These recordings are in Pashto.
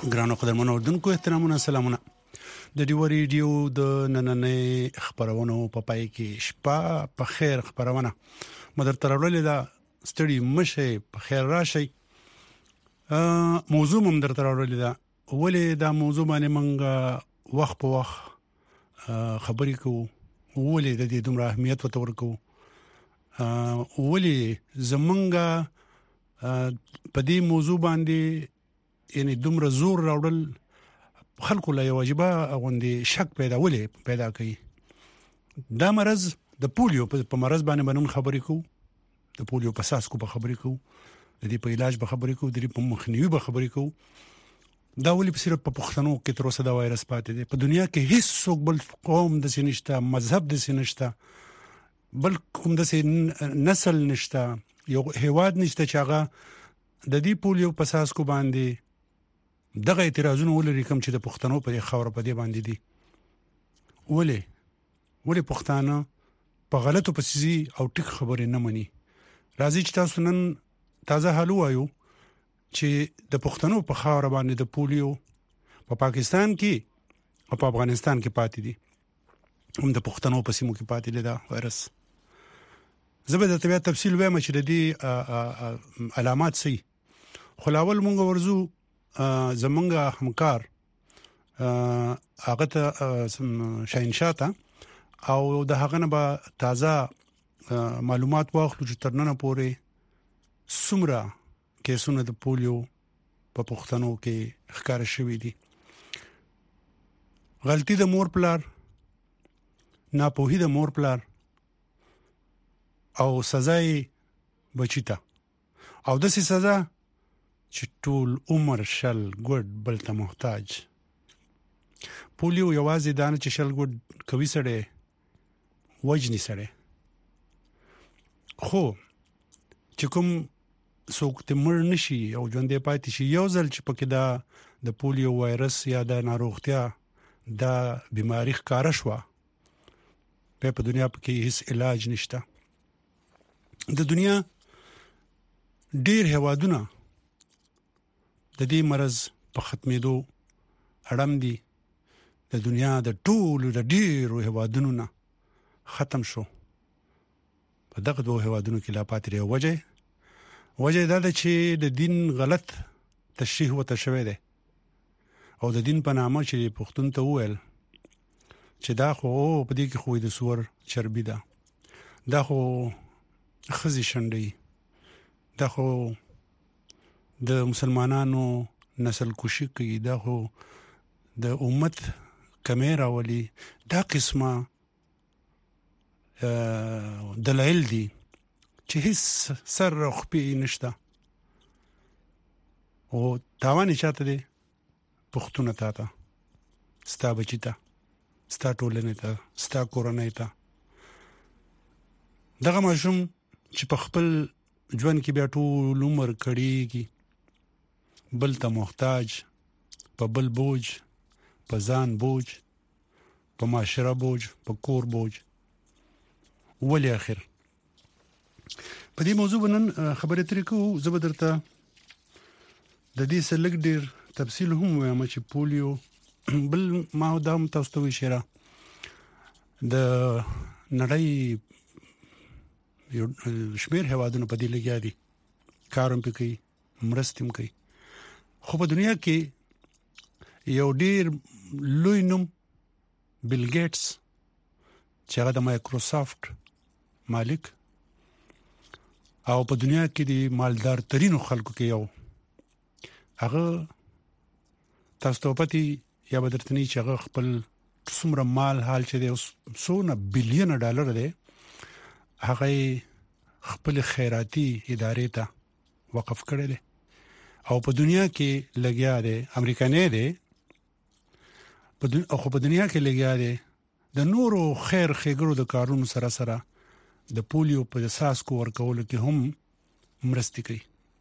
ګرانو قدرمنو اردوونکو احترامونه سلامونه د ډیو ریډیو د نننې خبرونو په پای کې شپه په خیر خبرونه مدر ترولې دا ستړي مشه په خیر راشي موضوع هم در ترولې دا ولې دا موضوع باندې مونږ وخت په وخت خبرې کوو ولې د دې دومره اهمیت ورکوو ولې زمونږ په دې موضوع باندې یعنی دومره زور راوړل خلکو لا واجبہ غوندي شک پیدا کوي دا مرض د پولیو په مرض باندې خبرې کوو د پولیو په اساس کو په خبرې کوو د دې په علاج به خبرې کوو د دې په مخنیوي به خبرې کوو دا ولې په صرف په پښتنو کې تر اوسه دا وایرس پاتې دی په دنیا کې هیڅ څوک بل قوم د سینشته مذهب د سینشته بل کوم د نسل نشته یو هیواد نشته چې هغه د دې پولیو په اساس کو باندې دغه اعتراضونه ولري کوم چې د پښتنو په خاور په دې باندې دي ولې پښتانه په غلطو پسې او ټیک خبرې نه مني راځي چې تاسو نن تازه حل وایو چې د پښتنو په خاور باندې د پولیو په پاکستان کې او په افغانستان کې پاتې دي هم د پښتنو په سیمو کې پاتې دي دا وایرس زبر د طبيعت تفصیل وایم چې د دې علامات سي خلاول مونږ ورزو زمونږ همکار هغه ته شاینشاته او د هغه نه به تازه معلومات واخلو چې ترننه پورې سمرا کیسونه د پولیو په پښتنو کې ښکار شوې دي غلطي د مور پلار ناپوهي د مور پلار او سزا بچیتا او د سزا چې ټول عمر شل ګډ بل ته محتاج پولیو یوازې دانه چې شل ګډ کوي سره وجنی سره خو چې کوم څوک ته مړ نشي او ژوندې پاتې شي یو ځل چې پکې دا د پولیو وایرس یا د ناروغتیا دا بیماری ښکارا شوه په دنیا کې هیڅ علاج نشته د دنیا ډېر هوادونه د دې مرض په ختمېدو اړم دي د دنیا د ټولو د ډېرو هوادونو نه ختم شو په دغه دوه هوادونو کې لا پاتې وجه دا ده چې د دین غلط تشریح وته شوی دی او د دین په نامه چې پښتون ته وویل چې دا خو په دې کې خو د سور چربي ده دا خو خزي شنډي دا خو د مسلمانانو نسل کوشي کوي دا خو د امت کمیرا ولي دا قسمه دلایل دي چې هیڅ سر خپې نشته او تاوان چاته دي پښتون ته ستا بچیتا ستا ټولنه ته ستا کورنۍ ته دغه ماشوم چې په خپل ژوند کې بیا ټول عمر کړيږي بل ته محتاج په بل بوج په ځان بوج په معاشره بوج په کور بوج ولې اخر په دې موضوع باندې خبرې ترې کوو زبردسته د دې سلګ ډیر تفصیل هم وایم چې پولیو بل ما دام تاسو ته اشاره د نړۍ یو شمیر هوادونو په دې لګیا دي کاروم پکې مرستم کوي خو په دنیا کې یو ډیر لوی نوم بیل ګیټس چې هغه د مایکروسافټ مالک او په دنیا کې د مالدار ترينو خلکو کې یو هغه تاسو ته پتی یا بدرتنی چې هغه خپل څومره مال حال چې د 100 بلین ډالر دی هغه خپل خیراتي ادارې ته وقف کړی دی او په دنیا کې لګیا دی امریکایي دی په دنیا کې لګیا دی د نورو خیر خیګرو د کارونو سره د پولیو په اساس کو ورکول کې هم مرستې کوي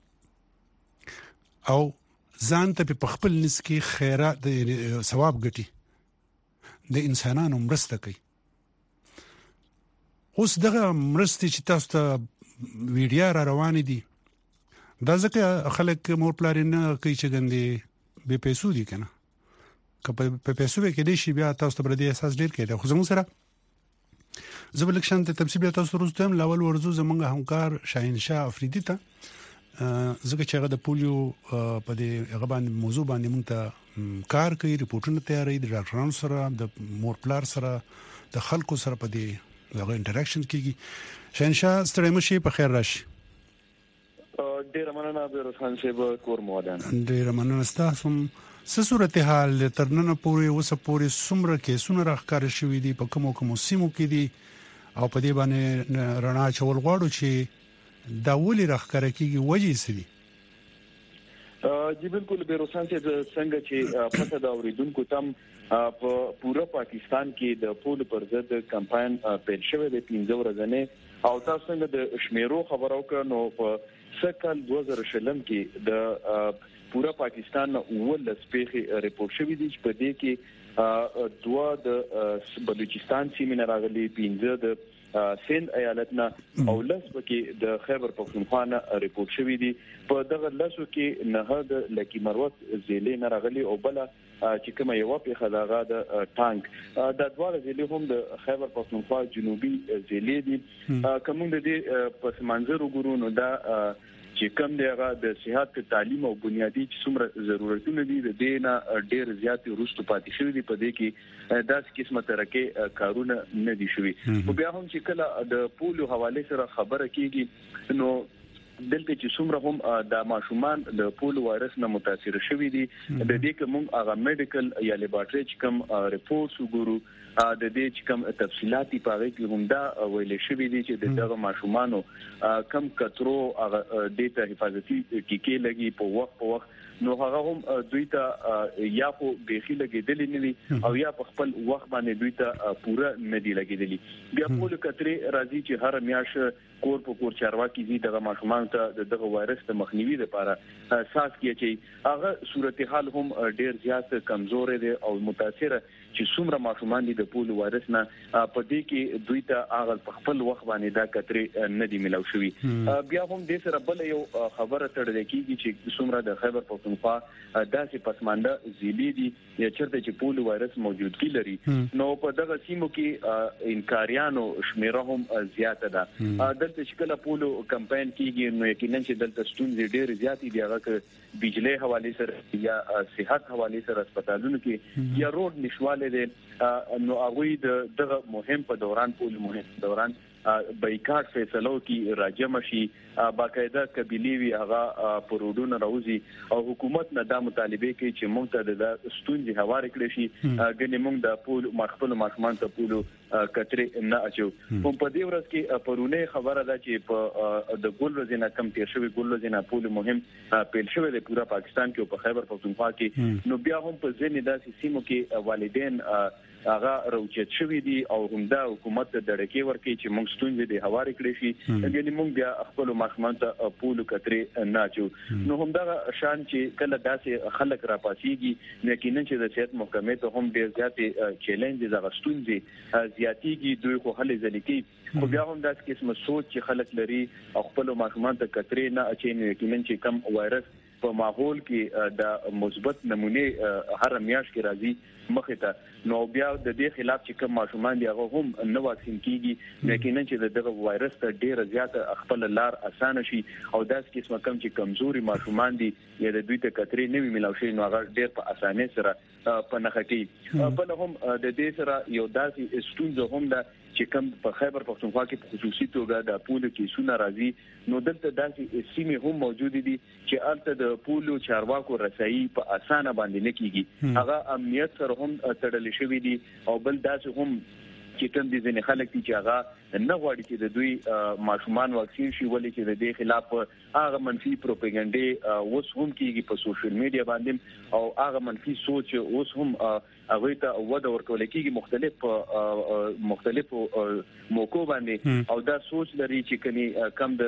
او ځان ته په خپل نس کې خیرات د ثواب ګټي د انسانانو مرسته کوي اوس دغه مرستې چې تاسو ته ویډیو را روان دي دا ځکه خلک مور پلار نه کوي چې ګندې به پیسو دي کنه په پیسو کې دي شي بیا تاسو ته بردي احساس ډیر کېده خو زموږ سره زبر لکشن ته تفصیل تاسو روزته هم لاول ورزو زمونږ همکار شاهین شاه افریدي ته زګه چې هغه د پولیو په دې هغه باندې موضوع باندې مونږ ته کار کوي ریپورتونه تیاروي د ډاکټرانو سره د مور پلار سره د خلکو سره په دې هغه انټریکشن کیږي شاهین شاه ستړي مشي په خیر راشي ډیر مننه بیروسان صاحب کور مودان ډیر مننه تاسو څه صورتحال ترنن پورې وسه پورې سمره کې سونه راخکار شوې دي په کوم سیمو کې دي او په دې باندې رڼا چول غواړو چې دا ولې راخکار کیږي وجې سړي جی بالکل بیروسان صاحب څنګه چې پته دا اوریدونکو تم په پورا پاکستان کې د پول پر ضد کمپاین پیل شوی د 15 ورځې او تاسو څنګه د شمیرو خبرو کړو په سکل 2000 کې د پورا پاکستان ول سپیخي ریپورت شوی دی چې په دې کې دوا د بلوچستان سیمه راغلي 15 د سند ایالتنا او لس پکې د خیبر پختونخوا نه ریپورت شوی دی په دغه لاسو کې نه د لکی مروت زیلې نه راغلي او بل چې کومه یو په خداغه د ټانک د دوه زیلې هم د خیبر پختونخوا جنوبي زیلې دي کوم د دې پس منظر وګورو نو دا چې کوم دی هغه د صحت تعلیم او بنیادی چې څومره ضرورتونه دي د دې نه ډېر زیات وروسته پاتې شوی دی په دې کې داسې قسمه ترکه کارونه نه دي شوی او بیا هم چې کله د پولیو حواله سره خبره کیږي نو دلته چې څومره هم د ماشومان د پولیو وایرس نه متاثر شوی دي د دې کوم هغه میډیکل یا لیبارټری چې کوم ریپورټس وګورو د دې چې کوم تفصيلاتي پاره کې هم دا ویل شوی دي چې دغه ماشومانو کم کترو هغه ډیټا حفاظتي کې لګي په وخت نو هغه هم دوی ته یا په بيخي لګیدلې نه دي او یا په خپل وخت باندې دوی ته پوره نه دي لګیدلې بیا په کترې راځي چې هر میاش کور په کور چارواکي دي دغه ماشومان ته دغه وایرس ته مخنیوي لپاره اساس کې چې هغه صورتحال هم ډیر زیات کمزور دي او متاثر چې څومره ماشومان دي د پولیو وایرس نه په دې کې دوی ته هغه په خپل وخت باندې دا کترې نه دي ملو شوی بیا هم د سره بل یو خبره تړل کیږي چې څومره د خیبر پختونخوا داسې پسمانده زیلی دي یا چرته چې پولیو وایرس موجودګي لري نو په دغه سیمو کې انکاریانو شمیره هم زیاته ده دلته چې کله پولیو کمپاین کیږي نو یقینا چې دلته ستونزې ډېر زیاتې دي هغه بجلی حواله سره یا صحت حواله سره هسپتالونو کې یا روډ نشواله دي نو هغه دغه مهم په دوران پولیو مهم دوران بایکاټ فیصلو کې راجم شي باقاعده قبيلي وی هغه پرودونه راوځي او حکومت نه دا مطالبه کوي چې موږ ته د ستونزې هوار کړی شي غني موږ د پول مخفل ماشومان ته پولو کترې نه اچو په دې ورځ کې پرونه خبره ده چې په د ګل ورځې کم تیر شوی ګل ورځې پول مهم پیل شوی د پورا پاکستان کې او په خیبر پختونخوا کې نو بیا هم په ځینې داسې سیمو کې والدین هغه روچت شوی دي او همدا حکومت د ډړکې ورکې چې موږ ستونزې د هواري کړې شي یعنی موږ بیا خپل ماشومان ته پولو کترې نه اچو نو همدا شان چې کله داسې خلک را پاسيږي یقینا چې د صحت محکمې ته هم ډیر زیات چیلنج زغستونځي زیاتیږي دوی خو حل ځلکی خو بیا هم داسې قسمه سوچ چې خلک لري او خپل ماشومان ته کترې نه اچي یقینا چې کم وایرس په ماحول کې د مثبت نمونه هر میاش کې راځي مخه ته نو بیا د دې خلاف چې کوم ماشومان دی هغه هم نه واکسین کیږي یقینا چې دغه وایرس ته ډیر زیات خپل لار اسانه شي او داس قسمه کم چې کمزوري ماشومان دي یا د دوی ته کترې نه وي ملاوي شي نو هغه ډیر په اسانه سره په نخټي بل هم د دې سره یو داسې ستونزه هم ده چې کوم په خیبر پختونخوا کې په خصوصي توګه د پولو کې سونه راځي نو دلته داسې سیمه هم موجود دي چې الته د پولو چارواکو رسایي په اسانه باندې نه کیږي هغه امنیت سره هم تړل شوی دي او بل داسې هم چې کوم دي ځنې خلک چې هغه نه غواړي چې د دوی ماشومان واکسین شي ولې چې د دې خلاف هغه منفي پروپاګاندا اوس هم کیږي په سوشل میډیا باندې او هغه منفي سوچ اوس هم هغه ته وده ورکول کیږي مختلف موکو باندې او دا سوچ لري چې کني کم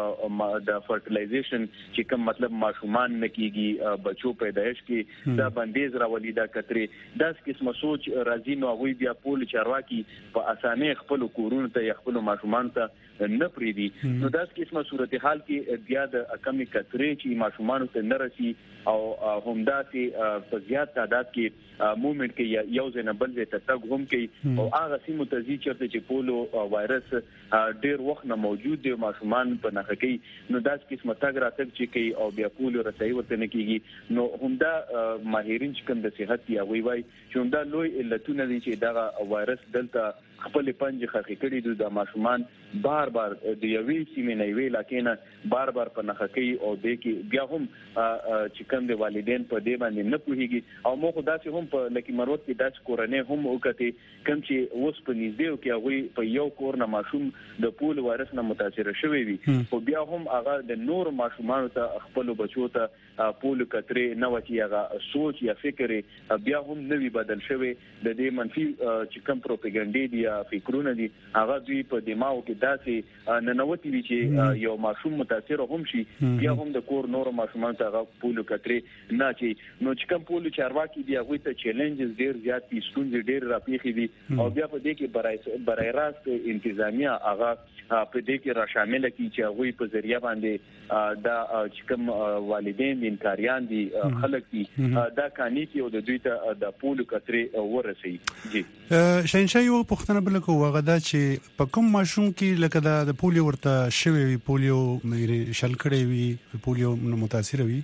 د فرټیلایزیشن چې کوم مطلب ماشومان نکېږي بچو پیدایش کې دا بندیز راولي دا کتري دا قسمه سوچ راځي نو هغه بیا پول چارواکي په اسانه خپل کورونه ته خپل ماشومان ته نه پریدي نو دا قسمه صورتحال کې بیا د کمی کتري چې ماشومان ته نه رسي او همدا چې په زیات تعداد کې موومېنټ کې یو ځنه بل ځای ته تګ هم کوي او هغه سیمو ته ځي چې چې پولو وایرس ډېر وخت نه موجود دی ماشومان په نخ کې نو دا قسمه تګ راتګ چې کوي او بیا پولو رسایي ورته نه کیږي نو همدا ماهرین چې کوم د صحت یا وی چې همدا لوی علتونه دي چې دا وایرس دلته خپل پنځه خخې کړي د ماشومان بار د یوې سیمې نه وی لکه بار په نخ کې او د کې بیا هم چې کوم د والدین په دې باندې نه پوهیږي او مو خدا چې هم په لکه مروت کې داس کورنۍ هم وکړي کوم چې اوس په نږدې کې هغه په یو کور نه ماشوم د پول وایرس نه متاثر شوی وي او بیا هم هغه د نور ماشومان ته خپل بچو ته پول کتري نه وتی هغه سوچ یا فکر بیا هم نوی بدل شوی د دې منفي چې کوم پروپاګاندا دی فکرونه دي هغه دوی په دماغ کې داسې ننوتی وي چې یو ماشوم متاثر هم شي بیا هم د کور نور ماشومان ته هغه پول کتري نه چي نو چې کوم پول چارواکي دی هغه ته چیلنجز ډیر زیات دي ستونزې ډیر راپیخي دي او بیا په دې کې برای راست انتظامیه هغه په دې کې را شامل کی چې هغه په ذریعہ باندې دا چې کوم والدین انکاریان دي خلک دي دا کانی کې او د دوی ته د پول کتري ورسي جی شینشای یو پښتنه بل کو هغه دا چې په کوم ماشوم کې لکه د پولیو ورته شوی وي پولیو شل کړي وي پولیو متاثر وي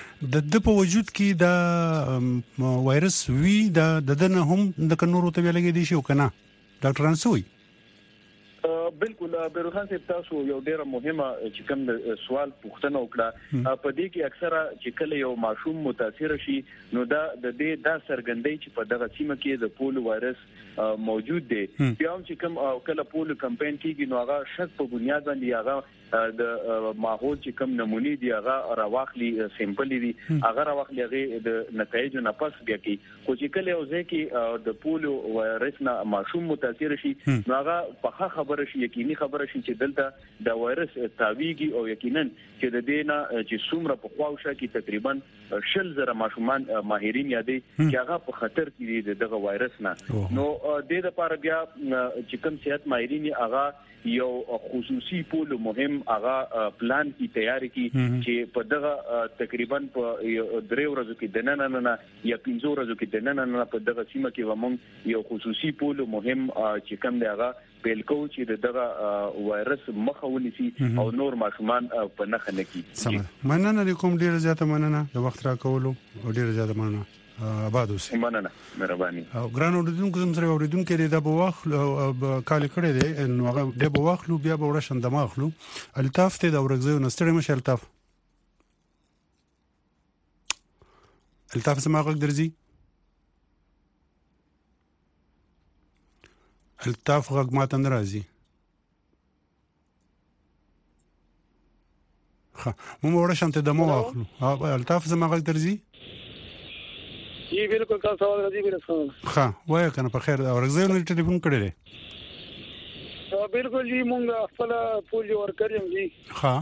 د په وجود کې دا وایرس وی د دنه هم د کنورو ته لګي دي شي او کنه ډاکټران سوي بالکل بیروخان صاحب تاسو یو ډیره مهمه چې کوم سوال پوښتنه وکړه په دې کې اکثره چې کله یو ماشوم متاثر شي نو دا د دې دا سرګندۍ چې په دغه سیمه کې د پول وایرس موجود دی بیا هم چې کوم کله پول کمپاین کیږي نو هغه شک په بنیاد باندې هغه د ماحول چې کوم نمونې دی هغه راوخلي سیمپل دي هغه راوخلي هغه د نتایجو نه پس بیا کی خو چې کله یو ځکه د پول وایرس نه ماشوم متاثر شي نو هغه په خبره شي یقیني خبره شي چې دلته د وایرس تاویږي او یقینا چې د دې نه چې څومره په خواوشه کې تقریبا 100,000 ماشومان ماهرین یادي چې هغه په خطر کې دي دغه وایرس نه نو د دې لپاره بیا چې کوم صحت ماهرین هغه یو خصوصي پول مهم هغه پلان کی تیاری کی چې په دغه تقریبا په 3 ورځو کې د نن یا 5 ورځو کې د نن په دغه سیمه کې ومن یو خصوصي پول مهم چې کوم دی هغه بیلکو چې دغه وایرس مخاوني سي او نور ماشومان په نخ نه کی مننه کوم ډیر زیاته مننه د وخت را کولو ډیر زیاته مننه آباد اوسئ مننه مهرباني او ګران اوریدونکو زم سره اوریدونکو کې د بواخل کال کړي دي نو هغه د بواخلو بیا به ورشن د ماخلو الطاف ته د ورغزو نستړي مشه الطاف سماغه درځي الطاف غږ ماته ناراضي مو ورشن ته د ماخلو الطاف سماغه درځي جی بالکل تاسو سوال راځي بالکل ها وای کنه په خیر اورځو نو ټلیفون کړی دی بالکل جی مونږ خپل پول ورکر یم جی ها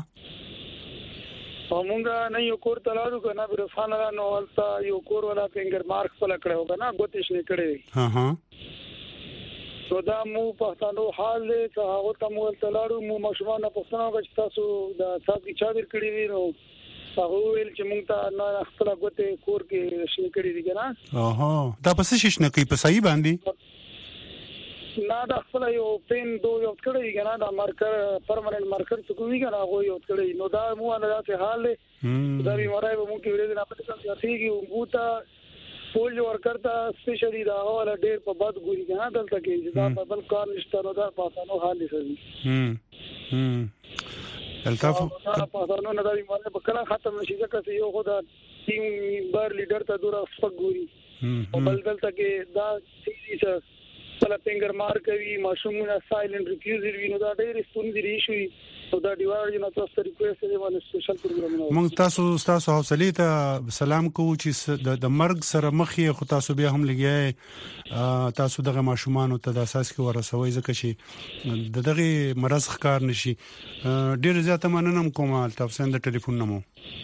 مونږ نه یو کور تلاړو کنه برفان را نو ولتا یو کور ولا فنگر مارک خپل کړو کنه غوتیش نه کړی ها سو دا مو پښتنو حال له هغه تم ول تلاړو مو مشمانه پښتنو غچ تاسو دا صاحب کی چادر کړی وی نو هغه ویل چې مونږ ته نه خپل غوته کور کې شي کړی دي کنه دا پس شش نه کوي په صحیح باندې نه دا خپل یو پین دو یو کړی کنه دا مارکر پرمننت مارکر څه کوي کنه هغه یو کړی نو دا مو نه راځي حال دا بیماری به مونږ کې ورته نه پته څه بوتا پول ورکر ته سپیشلی دا هغه ډېر په بد ګوري کنه دلته کې دا په بل کار نشته نو دا پاسانو حال دي الطاف پاسانو نه دا بیماری په کله ختم نشي ځکه یو خدا ټیم بار لیډر ته دورا سپګوري او بل دلته کې دا سیریز بل فینګر مار کوي ماشومونه سایلنت ریفیوزر وینو دا ډېر ستونزې لري شوی او دا دیوار جنا تاسو ریکوست دی باندې سپیشل پروګرام مونږ تاسو حوصله ته سلام کوو چې د مرګ سره مخ یې خو تاسو بیا هم لګیای تاسو دغه ماشومان ته د اساس کې ورسوي ځکه چې دغه مرز ښکار نشي ډیر زیاته مننه کوم تاسو د ټلیفون نمو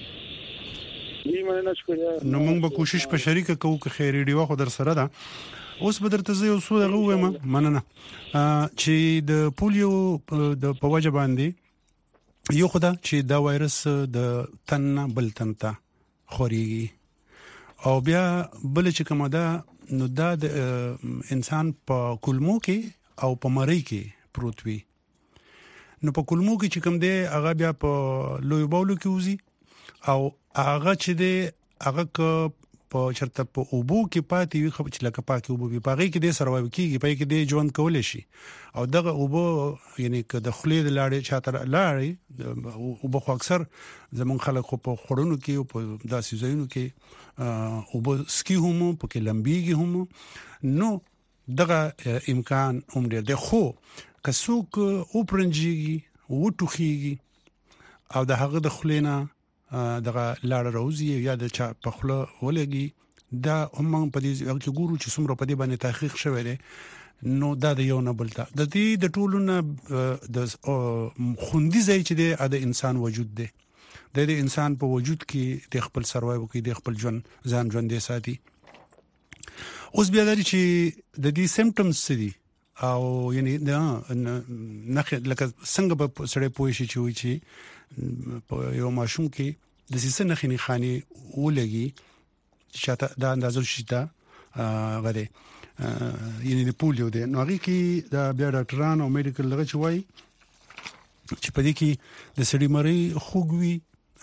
نو موږ به کوشش په شریکه کوو چې خیر ریډیو خو در سره ده اوس به درته زه یو څه دغه وایم مننه چې د پولیو د په وجه باندې یو خدای چې دا وایرس د تن بل تن ته خوريږي او بیا بل چې کومه ده نو دا د انسان په کولمو کې او په مری کې پروت وي نو په کولمو کې چې کوم دی هغه بیا په لوی بولو کې وزي او هغه چې دی هغه په چرته په اوبو کې پاتې وي خو چې لکه پاکي اوبو په پاغي کې د سروایو کېږي په کې د ژوند کول شي او دغه اوبو یعنی که د خلې د لاړې چاته لاړې اوبو خو اکثر زمون خلک په خورونو کې او په داسې ځایونو کې اوبو سکي هم په کې لمبيږي هم نو دغه امکان هم دی خو کڅوک او پرنجيږي او ټوخيږي او د هغه د خلینا دغه لاړ روزي یا د چا په خله ولګي دا هم په دې وخت کې ګورو چې څومره په دې باندې تحقیق شوی دی نو دا د یو نه بلته د دې د ټولونه د خوندي ځای چې دی د انسان وجود دی د انسان په وجود کې د خپل سروایو کې د خپل ځان ژوند دی ساتي اوس بیا لري چې د دې سیمپټمز څه دي او یعنی دا نه لکه څنګه په سړی پوي شي چې په یو ماشوم کې د سیسه نخني خاني ولګي چې دا اندازو شي غره یعنی د پولیو دی نو هغه کې دا بیا ډاکټران او میډیکل لغه چوي چې په دې کې د سړي مری خوګوي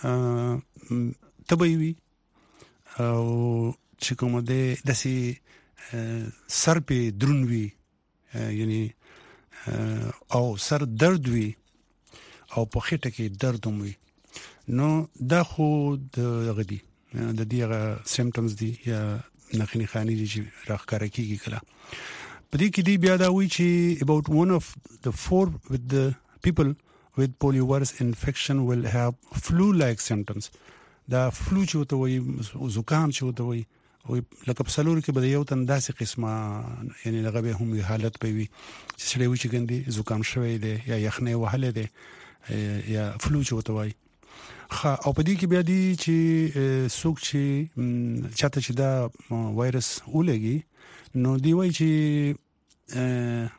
تبوي وي او چې کوم د دسي سر په درنوي یعنی او سر درد وي او په خټه کې درد وي نو دا خو د غدي د دې سیمپټمز دي یا نخني خاني دي چې راخکاره کیږي کله په دې کې دی بیا دا وی چې about one of the 4 with the people with poliovirus infection will have flu like symptoms دا فلو چې وته وي زکام چې وته وي او لکه په سلور کې به یو تن داسې قسمه یعنی لغه به هم حالت پوي چې سړی و چې ګندي زکام شوی دی یا یخنۍ وهله دی یا فلو چې وته وي او په دې کې بیا دي چې څوک چې چاته چې دا وایرس ولګي نو دی وایي چې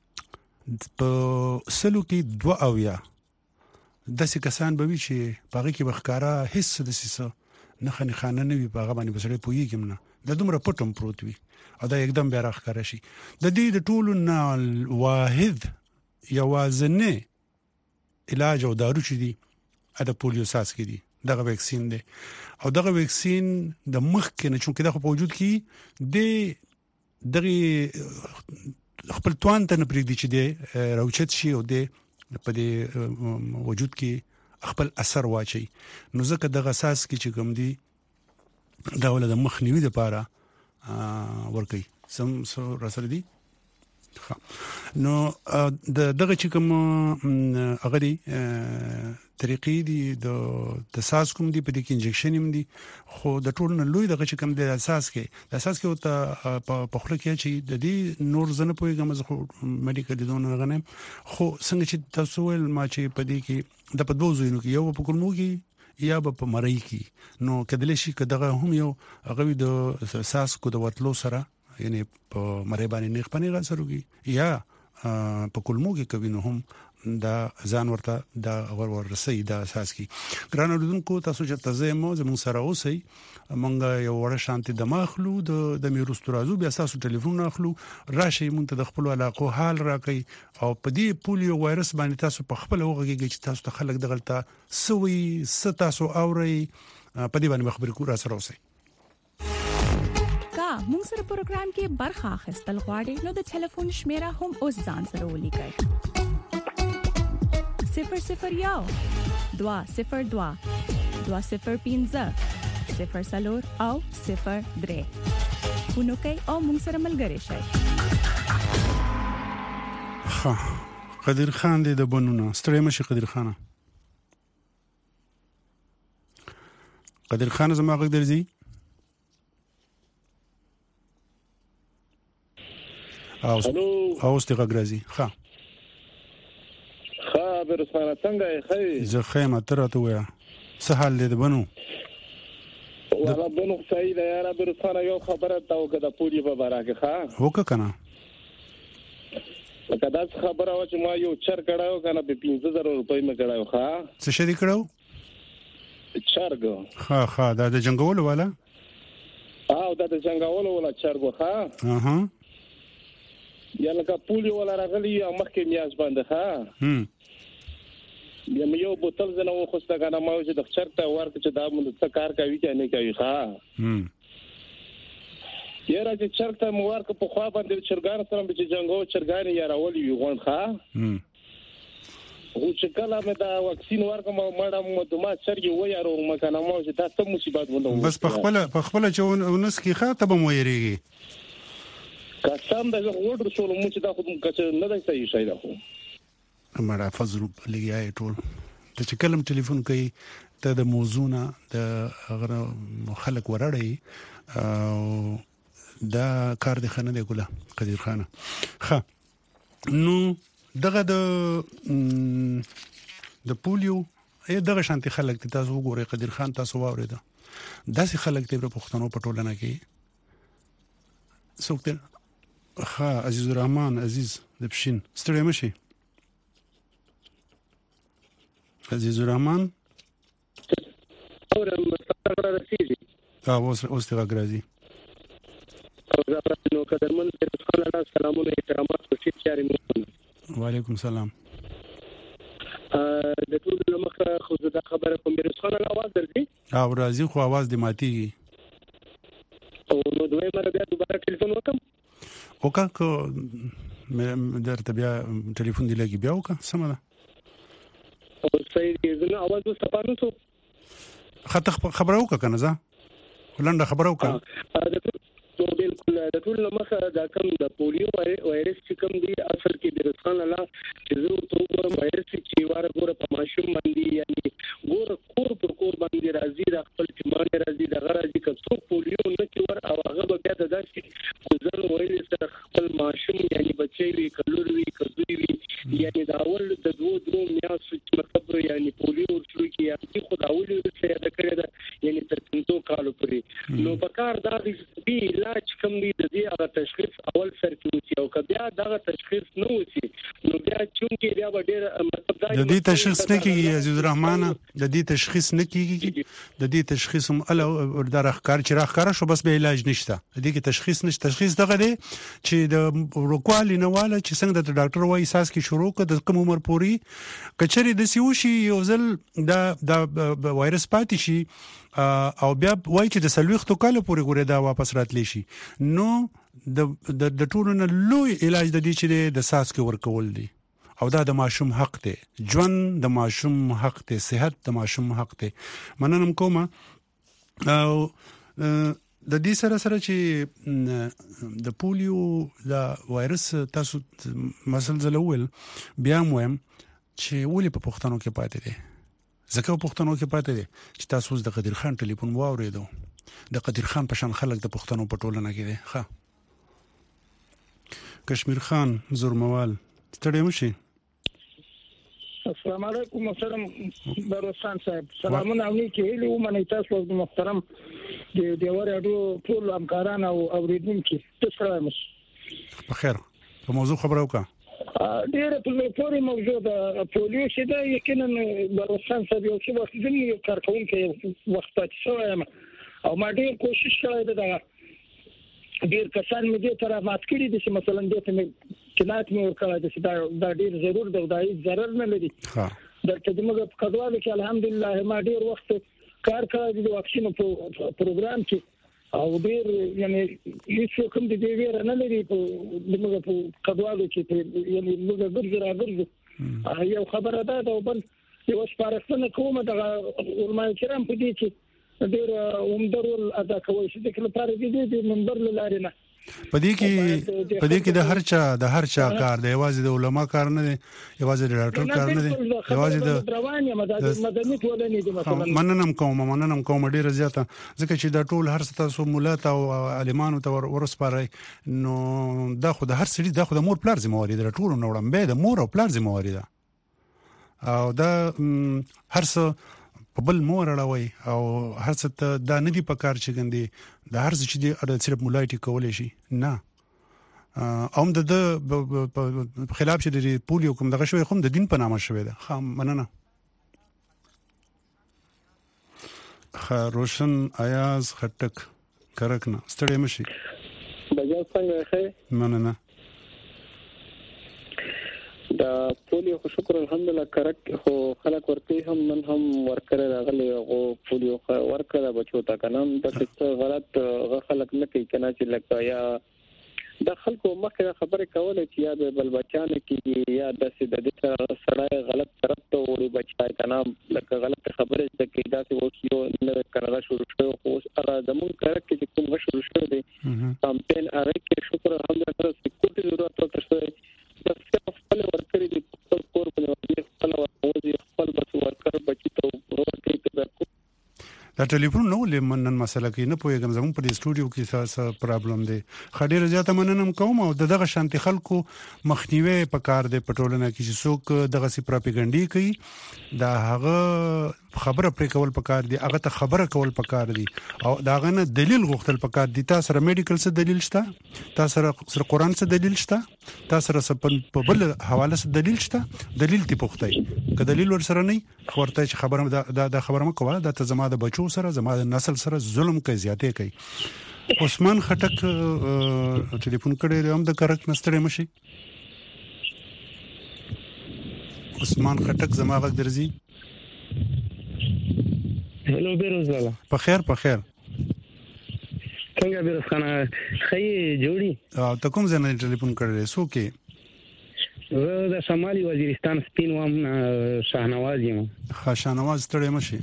په سلو کې 2 اویا داسې کسان به وي چې پاره کې بخکارا هیڅ د سیسه نه خني خانه نه وي په هغه باندې بسړې پويږم نه د دومره پټم پروت وي او دا एकदम بیا راخکاره شي د دې د ټولو نه واحد یوازنه علاج او دارو چې دي د پولیو ساس کې دي دغه ویکسین دی او دغه ویکسین د مخ کې نه چې دا په وجود کې د دغه خپل توان ته نه پریږدي چې دی راوچت شي او دی په دې وجود کې خپل اثر واچي نو ځکه د اساس کې چې کوم دي دا ول د مخنیوي لپاره ورکي سم رسل دي نو دغه چې کوم هغه دي طریقې دي د اساس کوم دي په دې کې انجکشن هم دي خو د ټول نه لوی دغه چې کوم د اساس کې او په خله کې چې د دې نور زنه پويګم زه خو میډیکل دي نه غنم خو څنګه چې تاسو ول ما چې په دې کې د په دوه زینو کې یو په کولمو کې یا په مری کې نو کله شي کداغه هم یو هغه د اساس کو د وټلو سره یعنی په مری باندې نه خپنه غسروږي یا په کولمو کې کوي نو هم دا ځان ورته دا ورسي دا اساس کی ګرانو دونکو تاسو چې تزمو زمون سره اوسئ مونږ یو ور شانتي دماغلو د میروستو رازو بیا تاسو ټلیفون اخلو راشي مونږ ته د خپل علاقو حال راکې او په دې پولیو وایرس باندې تاسو په خپل وګړي چې تاسو ته خلک دغلطه سوي ستاسو اوري په دې باندې خبرې کو را سره اوسئ کا مونږ سره پروګرام کې برخه اخیستل غواړئ نو د ټلیفون شمیره هم اوس ځان سره ولیکئ 001 202 205 0 او 03 فونو کوي او مونږ سره ملګری شئ ها قدیر خان دې د بنونه ستړي مشي قدیر خان زما غږ درځي او ست غږ راځي ها برسانه څنګه خې زه خیمه ترته ویا څه حال دې بنو ولا بنو صحیح دی یاره برسانه یو خبره تاو کده پوری په بارکه ښا وکه کنه لکه دا خبره و چې ما یو چر کړهو کنه په 15000 روپۍ مې کړهو ښا څه شې کړهو چرګ ها دا د جنگولو والا دا د جنگولو والا چرګ ښا یا لکه پولی ولا راغلی او مخکې میاش باندې ښا بیا مې یو بوتل زنه وخوسته کنه ما چې د چرته ورته چې دا مونږ څه کار کوي چې نه کوي ښا یاره چې چرته مو ورکه په خوا باندې چرګان سره چې جنگو چرګان یې راولي غون ښا او چې کله مې دا واکسین ورکم مړم دوه چرګي وایرو مکنه ما چې تاسو مصیبت ونه بس په خپل چې ونس کې خاطب مو یریږي قسم د غوډر ټول مو چې دا خو کچ نه دی صحیح شي دا خو امر فزرو لګیای ټول ته چې کلم ټلیفون کوي ته د موضوع نه د غره خلک ورړی او دا کار د خنه دی ګله قدیر خان ښه نو دغه د پولیو دغه شانتي خلک تاسو وګورئ قدیر خان تاسو واورید داسې خلک ته په پښتنو پټولنه کې څوک ها عزیز الرحمن عزیز د پښین ستړي مشي عزیز الرحمن اورم ستاره رسیدي اوس ته غراځي نو قدرمن الله سلامونه احترامات خوشي چاري مو وعلیکم سلام د ټول مخه خو دا خبره کوم رسول الله आवाज درځي راځي خو आवाज دی ماتيږي او نو دوی مره بیا دوباره ټلیفون وکم وکا کو مې درته بیا ټلیفون دی لګي بیا وکا سمه ده او صحیح دی زنه आवाज وسپارنو څو خاطر خبره وکا کنه زه ولنده خبره وکا نو بالکل د ټول مخه دا کوم د پولیو وایرس چې کوم دی اصل کې د رسول الله چې زه ته وایرس چې ګوره په ماشوم باندې یعنی ګوره کور پر کور باندې راځي د خپل چمانه راځي د غراځي که پولیو نه کې ور او هغه بیا د داسې ګزر وایرس سره خپل ماشوم یعنی بچي وي کلور وي کزوی وي یعنی دا اول د دوه میاشتو مطلب یعنی پولیو شروع کیږي خو دا اول څه د کړه یعنی تر 2 کال پورې نو په کار دا دی علاج کوم دی د دې هغه تشخیص اول سر کې وسی او کبیا دا تشخیص نه وسی نو بیا چې بیا ډېر مطلب دا د دې تشخیص نه کیږي عزیز الرحمن د دې تشخیص نه کیږي د دې تشخیص هم ال د راخکار چې راخکار شو بس به علاج نشته د دې کې تشخیص نشته تشخیص دغه دی چې د روکوالي نه والا چې څنګه د ډاکټر وایي اساس کې شروع کړه د کوم عمر پوري کچري د سیوشي یو ځل د وایرس پاتې شي او بیا وایي چې د سلويختو کال پورې ګوره دا واپس راتلی شي نو د ټولو نه لوی علاج د دې چې د ساس کې ورکول دي او دا د ماشوم حق دی ژوند د ماشوم حق دی صحت د ماشوم حق دی مننم کوم او د دې سره چې د پولیو د وایرس تاسو مسلسل اول بیا مهم چې ولې په پښتنو کې پاتې دي زکه په پښتنو کې پاتې دي چې تاسو د قدیر خان ټلیفون واوریدو د قدیر خان په شان خلک د پښتنو په ټولنه کې دي ښه کشمیر خان زورموال ستړي مشي السلام علیکم محترم بروسان صاحب سلامونه علیکم له ومنه تاسو محترم د دیوار اډو ټول همکاران او اوریدونکو تاسو مش په خیر په موضوع خبرو کا ډیره په پوری موضوع د پولیو چې دا یقینا بروسان صاحب یو څه وخت ځنی کارکون کې وخت پاتې شوی او ما ډیر کوشش کړی دا ډیر کسان مې دې طرف مات کړی دي چې مثلا دې ته کلات مې ورکړی چې دا ډیر ضرور دی دا هیڅ ضرر نه لري درته موږ په کډوالو کې الحمدلله ما ډیر وخت کار کړی د واکسین په پروګرام کې او ډیر یعنی هیڅ کوم دې ویره نه لري په موږ په کډوالو کې یعنی موږ ګرځو یو خبره ده او بل یو سپارښتنه کوم د علماء کرام په دې کې ډیر عمدرول ادا کوي چې د کله لپاره دې منبر لاره نه پدې کې د هر چا کار دی، یوازې د علما کار نه دی، یوازې د ډاکټر کار نه دی، یوازې د مدني ټولنې د مثلا مننم کوم ډیره زیاته، ځکه چې دا ټول هر څه تاسو مولات او عالمانو ته ورسپارئ، نو دا خو د هر سړي د مور پلار ذمہواری ده، ټول نو وړم به د مور او پلار ذمہواری ده، او دا هر څه په بل مور اړوي او هر څه ته دا نه دی په کار چې ګندي دا هر څه چې دی صرف مولایټي کولای شي نه، او د خلاف چې د پولیو کوم دغه شوی، کوم د دین په نامه شوی ده. خام مننه. روشن ایاز خټک کرکنه ستړي مشي بجا څنګه ښه مننه. دا پولیو خو شکر الحمدلله کرک خو خلک ورته هم ورکړه راغلي او پولیو ورکړه بچو تا کنه د څه غلط خلک نه کوي کنه چې لکه یا د خلکو مخه خبره کوله چې یا بل بچانه کې یا د دې سره غلط طرف ته وړي بچای کنه لکه غلط خبره د کې داسې وکيو نه کنه شروع شو خو هغه زمون کرک چې کوم شروع شو دي کمپاین هغه کې شکر الحمدلله سکوټي ضرورت ورته خپل ورکړي دي کور په لور خپل ورکړي خپل بس ورکړ بچي ته ورکړي دا دا ټلیفون نو لمنن مسله کې نه پوهیږم، زموږ په استودیو کې څه پرابلم دی. خډيره زیاته مننم کوم او دغه شانتي خلکو مخنیوي په کار دی په ټولنه کې چې څوک دغه سي پروپاګاندا کوي، دا هغه خبره پرې کول پکار دي، هغه ته خبره کول پکار دي او داغه نه دلیل غوښتل پکار دي. تاسو سره میډیکل څه دلیل شته، تاسو سره قرآن څه دلیل شته، تاسو سره په بل حواله څه دلیل شته، دلیل تی پختای که دلیل ور سره نه ورته چې خبره دا خبره مکوه، دا ته زما د بچو سره زما د نسل سره ظلم کوي، زیاته کوي. عثمان خټک ټلیفون کړی هم د کرک نستړی مشي. عثمان خټک زما غږ درځي. هلو بیروز لالا په خیر څنګه بیروز خانه خی جوړي ته کوم ځای نه ټلیفون کړی سو کې زه د شمالي وزیرستان سپین وام شاهنواز یم. شاهنواز ستړی مشي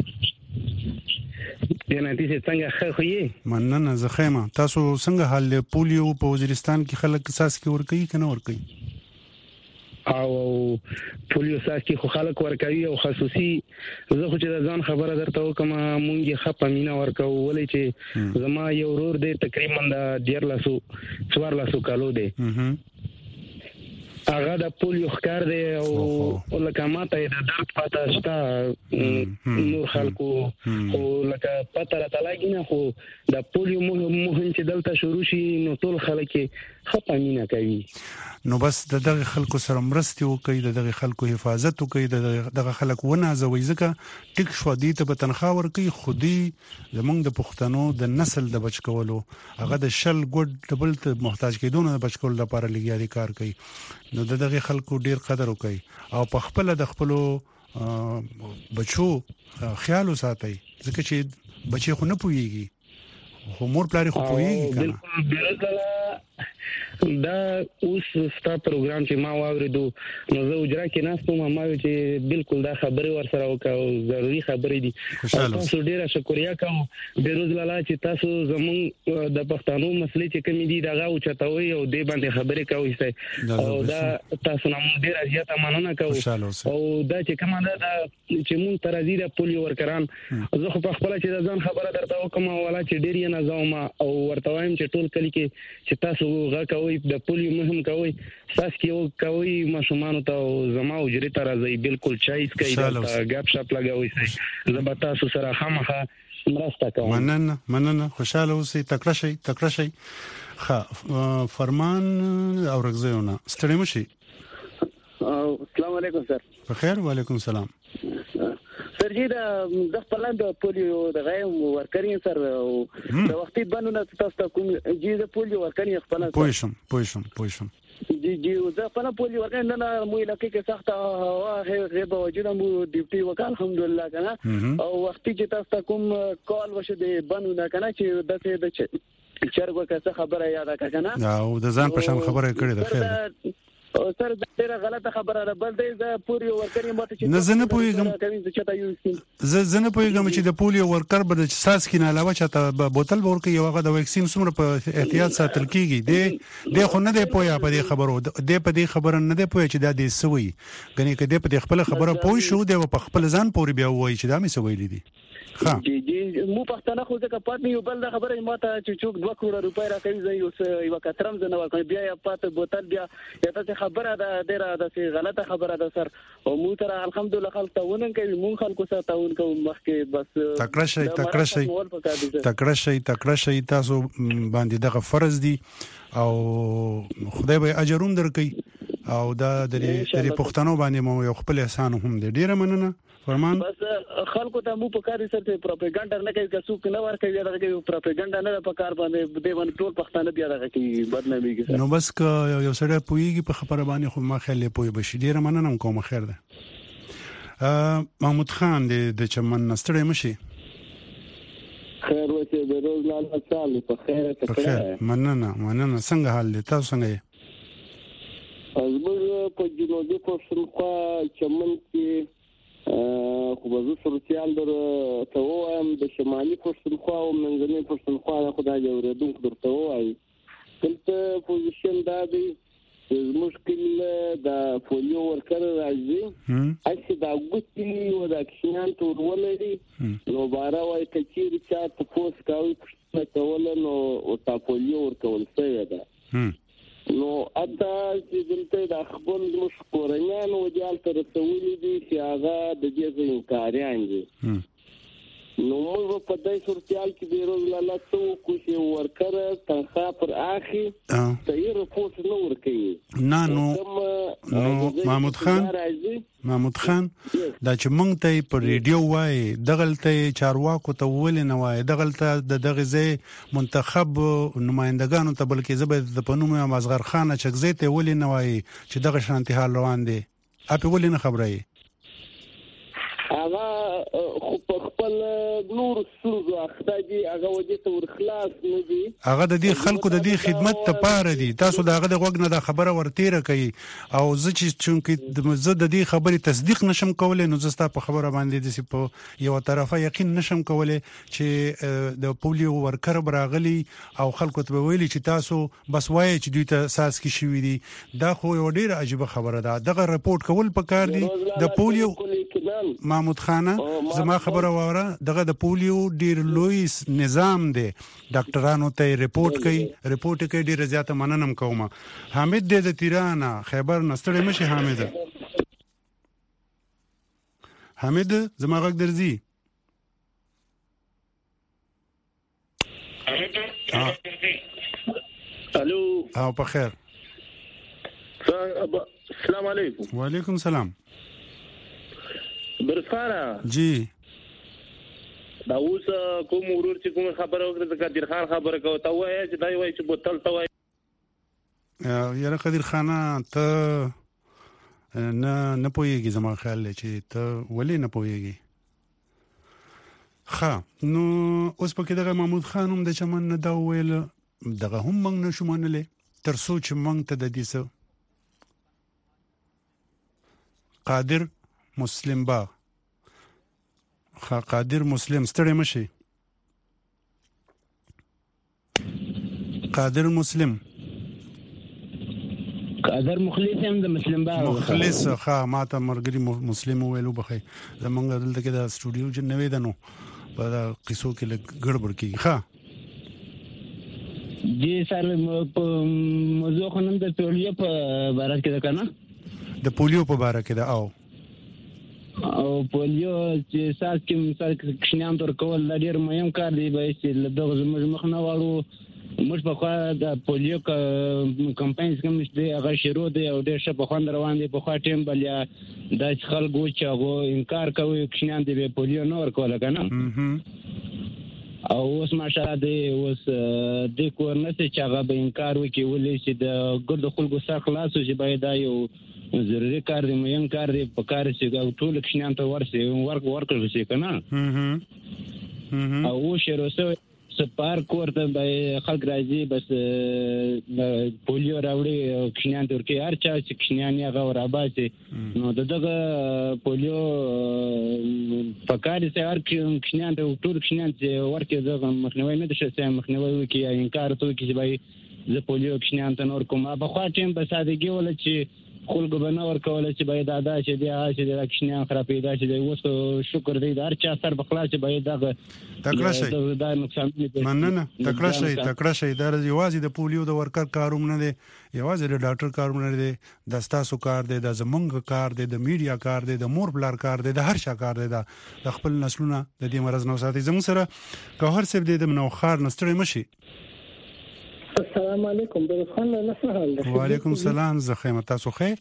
جناتي څنګه خو یې مننه زخیمه. تاسو څنګه حال پولیو په وزیرستان کې خلک ساس کې ور کوي کنه ور کوي؟ او پولیو ساس کې خو خلک ورکوي او خصوصي زه خو چې ځان خبره درته وکم مونږه خپه مینا ورکو ولې چې زما یو ورور دی تقریبا د 1400 کالو دی، هغه د پولیو ښکار دی او لکه ماته د درد پاته شته نور خلکو خو لکه پته راته لګي نه، خو د پولیو مهم چې دلته شروع شي نو ټول خلک خپه مینا کوي. نو بس دغه خلکو سره مرستي وکړي، دغه خلکو حفاظت وکړي، دغه خلک ونازوي، ځکه ټیک شو دي ته په تنخوا ورکړي، خودي زمونږ د پښتنو د نسل د بچ کولو هغه د شل ګډ ډبل ته محتاج کېدون د بچ کولو لپاره لګیاري کار کوي. نو دغه خلکو ډیر قدر وکړي او په خپل د خپل بچو خیال وساتي، ځکه چې بچي خو نه پويږي، خو مور پلار خو پويږي کنه. دا اوس ستا پروګرام چې ما واوریدو نو زه اجرا کې ناستم، ما وی چې بالکل دا خبره ورسره وکاو، ضروری خبرې دي. تاسو ډیره شکریا کوم بیروز لالا چې تاسو زمون د پښتنو مسلې چې کوم دي دا غو چتاوي او دې باندې خبرې کوي او دا تاسو نن ډیره زیاته مننه کوم او دا چې کومه دا چې مون ترازی د پولیو ورکران زه خو په خپل چې ځان خبره درته وکم ولا چې ډیر نه زوم او ورته وایم چې ټول کلی کې چې تاسو غا کوي د پولیو مهم کوي ساس کې کوي ماشومان ته زما اجري تر ځای بالکل چایس کوي دا غاب شپ لګوي زه تاسو سره خامخه مرسته کوم. مننه خوشاله اوسئ، تکړه شئ. فرمان او رغزیونه ستړي مشي. السلام علیکم سر. بخیر وعلیکم السلام. سر جی دا خپل د پولیو د غیم ورکړی سر او د وختي بنونه تاسو کوم جی د پولیو ورکړی خپل پوښم جی زه خپل پولیو ورکړی نه مو لکه کې سخت هوا غیب وجوده مو ډیوټي وکړ الحمدلله کنه او وختي چې تاسو کوم کال وشه د بنونه کنه چې د چرګو څخه خبره یاد کنه او د ځان په شان خبره کړې ده. خیر سر ډیره غلطه خبره ده بل دی د پولیو ورکر ماته چې نه زنه پویګم زنه پویګم چې د پولیو ورکر به د ساس کې نه علاوه چاته بوتل ورکي یو هغه د ویکسین څومره په احتیاط ساتل کیږي د خو نه دی پویا په دې خبرو د په دې خبره نه دی پویا چې دا د سوي غني کده په خپل خبره پوي شو د په خپل ځان پوري بیا وایي چې دا مې سوي لیدي جی مو پښتنه خو ځکه پاتې یو بل د خبره ماته چې څوک 2 کروڑ روپۍ راکوي زه یو کترم زنه ورکوي بیا یا پاتې بوتل بیا یته خبره ده ډیره د غلطه خبره ده سر او مو تر الحمدلله خلک تاون کوي مون خلکو سره تاون کوي مخکې بس تکړه شي تاسو باندې دغه فرض دي او خدای به اجرون درکړي او دا د پښتنو باندې مو یو خپل احسان هم دي ډیره مننه فرمان بس خلکو ته مو په کار سره پروپاګاندا نه کوي که څوک نه ورکوي دا کوي پروپاګاندا نه په کار باندې دی باندې ټول پښتانه بیا دا کوي بدنامي کوي نو بس یو سړی پويږي په خبره باندې خو ما خیال پوي بشي ډیره مننه کوم خیر ده محمود خان د چمن نستړی مشي خیر وته د روز لاله سال په خیر ته مننه څنګه حال دي تاسو څنګه یې ازمر په جنوبي پښتونخوا چمن کې خو به زه سوچیال در ته وایم د شمالي پښتونخوا او منځنۍ پښتونخوا د خدای اورېدونکو درته وایي دلته پوزیشن دا دی زموږ کله د پولیو ورکر راځي اسی دا ګوتې او د اکشنان تور ولري نو بارا وای کچیر چا ته پوس کوي پښتنه کول نو او تا پولیو ورکول څه ده نو اته چې دلته د خپل مشکورنان او جال تر رسولي دي چې هغه د دې انکاریان دي نو موږ په دې صورتال کې د روز لاله څو کوشي ورکر تنخوا پر اخی ته رپورټ نو ورکړي نه نو محمود خان دا چې مونږ ته په ریډیو وای دغلته چارواکو ته ول نه وای دغلته دغه ځای منتخب نمائندگانو ته بلکې زبر د پنومه مازغر خان چکزې ته ول نه وای چې دغه شانتي حال روان دي اپ ول نه خبره هغه خو په خپل نور سوزو اخداجي هغه وجه ته ورخلاص نه دي هغه د دې خلکو د دې خدمت ته پاره دي تاسو دغه د وګ نه د خبره ورتیره کوي او زه چې چونکه زه د دې خبرې تصدیق نشم کولای نو زستا په خبره باندې د په یو طرفه یقین نشم کولای چې د پولیو ورکر براغلی او خلکو ته ویلي چې تاسو بس وایي چې دوی ته اساس کې شوی دي دا خو یو ډیره عجیب خبره ده دغه رپورټ کول پکار دي د پولیو محمود خانه زما خبره واره دغه د پولیو ډیر لوی نظام دی ډاکټرانو ته ریپورت کوي ډیر زیاته مننم کومه حامد د تیرانه خیبر نستړی مشي حامد زما غږ درځي الو او په خیر السلام علیکم وعلیکم السلام برخانه جی دا اوس کوم ورور چې کوم خبره وکړه د قادر خان خبره کوي ته وایي چې دای وایي چې بوتل ته وایي یاره قادر خان ته نه پوهیږي زما خیال چې ته ولې نه پوهیږي ښه نو اوس پکې دغه محمود خان هم د چمن نه دا ویل دغه هم موږ نشو منلې تر څو چې موږ ته د دې څه قادر مسلم با قادر مسلم ستړی مشي قادر مسلم قادر مخلص هم د مسلم با مخلص ماته مرګري مسلم ویلو بخي زمونږ دلته کې د سټوډیو جنوي دنو په قصو کې ګړبړ کیږي جی سر موضوع خنم د پولیو په باره کې ده کنه د پولیو په باره کې ده او پولیو چې ساس کې مثال کښنام تر کول د ډیر مهم کار دی به چې دغه زموږ مخ نه واړو موږ په خوا د پولیو کمپاینز کوم چې هغه شروع دی او ډیر ښه په خوند روان دی په خوا ټیم بل یا د خلکو چې هغه انکار کوي کښنام دی به پولیو نه ورکول کنه او اوس ماشاءالله دی اوس د کورنس چې هغه به انکار وکړي ولې چې د ګرد خلکو سره خلاص شي باید دا یو ضروري کار دی مهم کار دی په کار چې ټول کښنان ته ورکړل شي کنه او شروع سپارک ورته به خلک راځي بس پولیو راوړي کښنیان ترکي هر چا چې کښنیان یې هغه وراباسي نو دغه پولیو پکاري چې هر کښنیان ته ټول کښنیان چې ورکه دغه مخنیوي نه دي چې مخنیوي وکړي یا انکار کوي چې به زه پولیو کښنیان ته نور کوم په خوا ټیم په سادهګي ول چې خلکو به نور کول چې باید ادا چې بیا چې د کښنیان خراب پیدا چې اوس شکر دی هر چا سر بخلا چې باید دغه تکړه شي دا نقصان مننه تکړه شي دا یوازې د پولیو د ورکر کاروم نه دی یوازې د ډاکټر کاروم نه دی د ستاسو کار دی د زمونږ کار دی د میډیا کار دی د مور بلار کار دی د هر چا کار دی د خپل نسلونه د دې مرز نو ساتي زموږ سره گوهر صاحب د منوخار نستړی مشي السلام علیکم برخان له حال ده وعلیکم السلام زه خیر تاسو خیر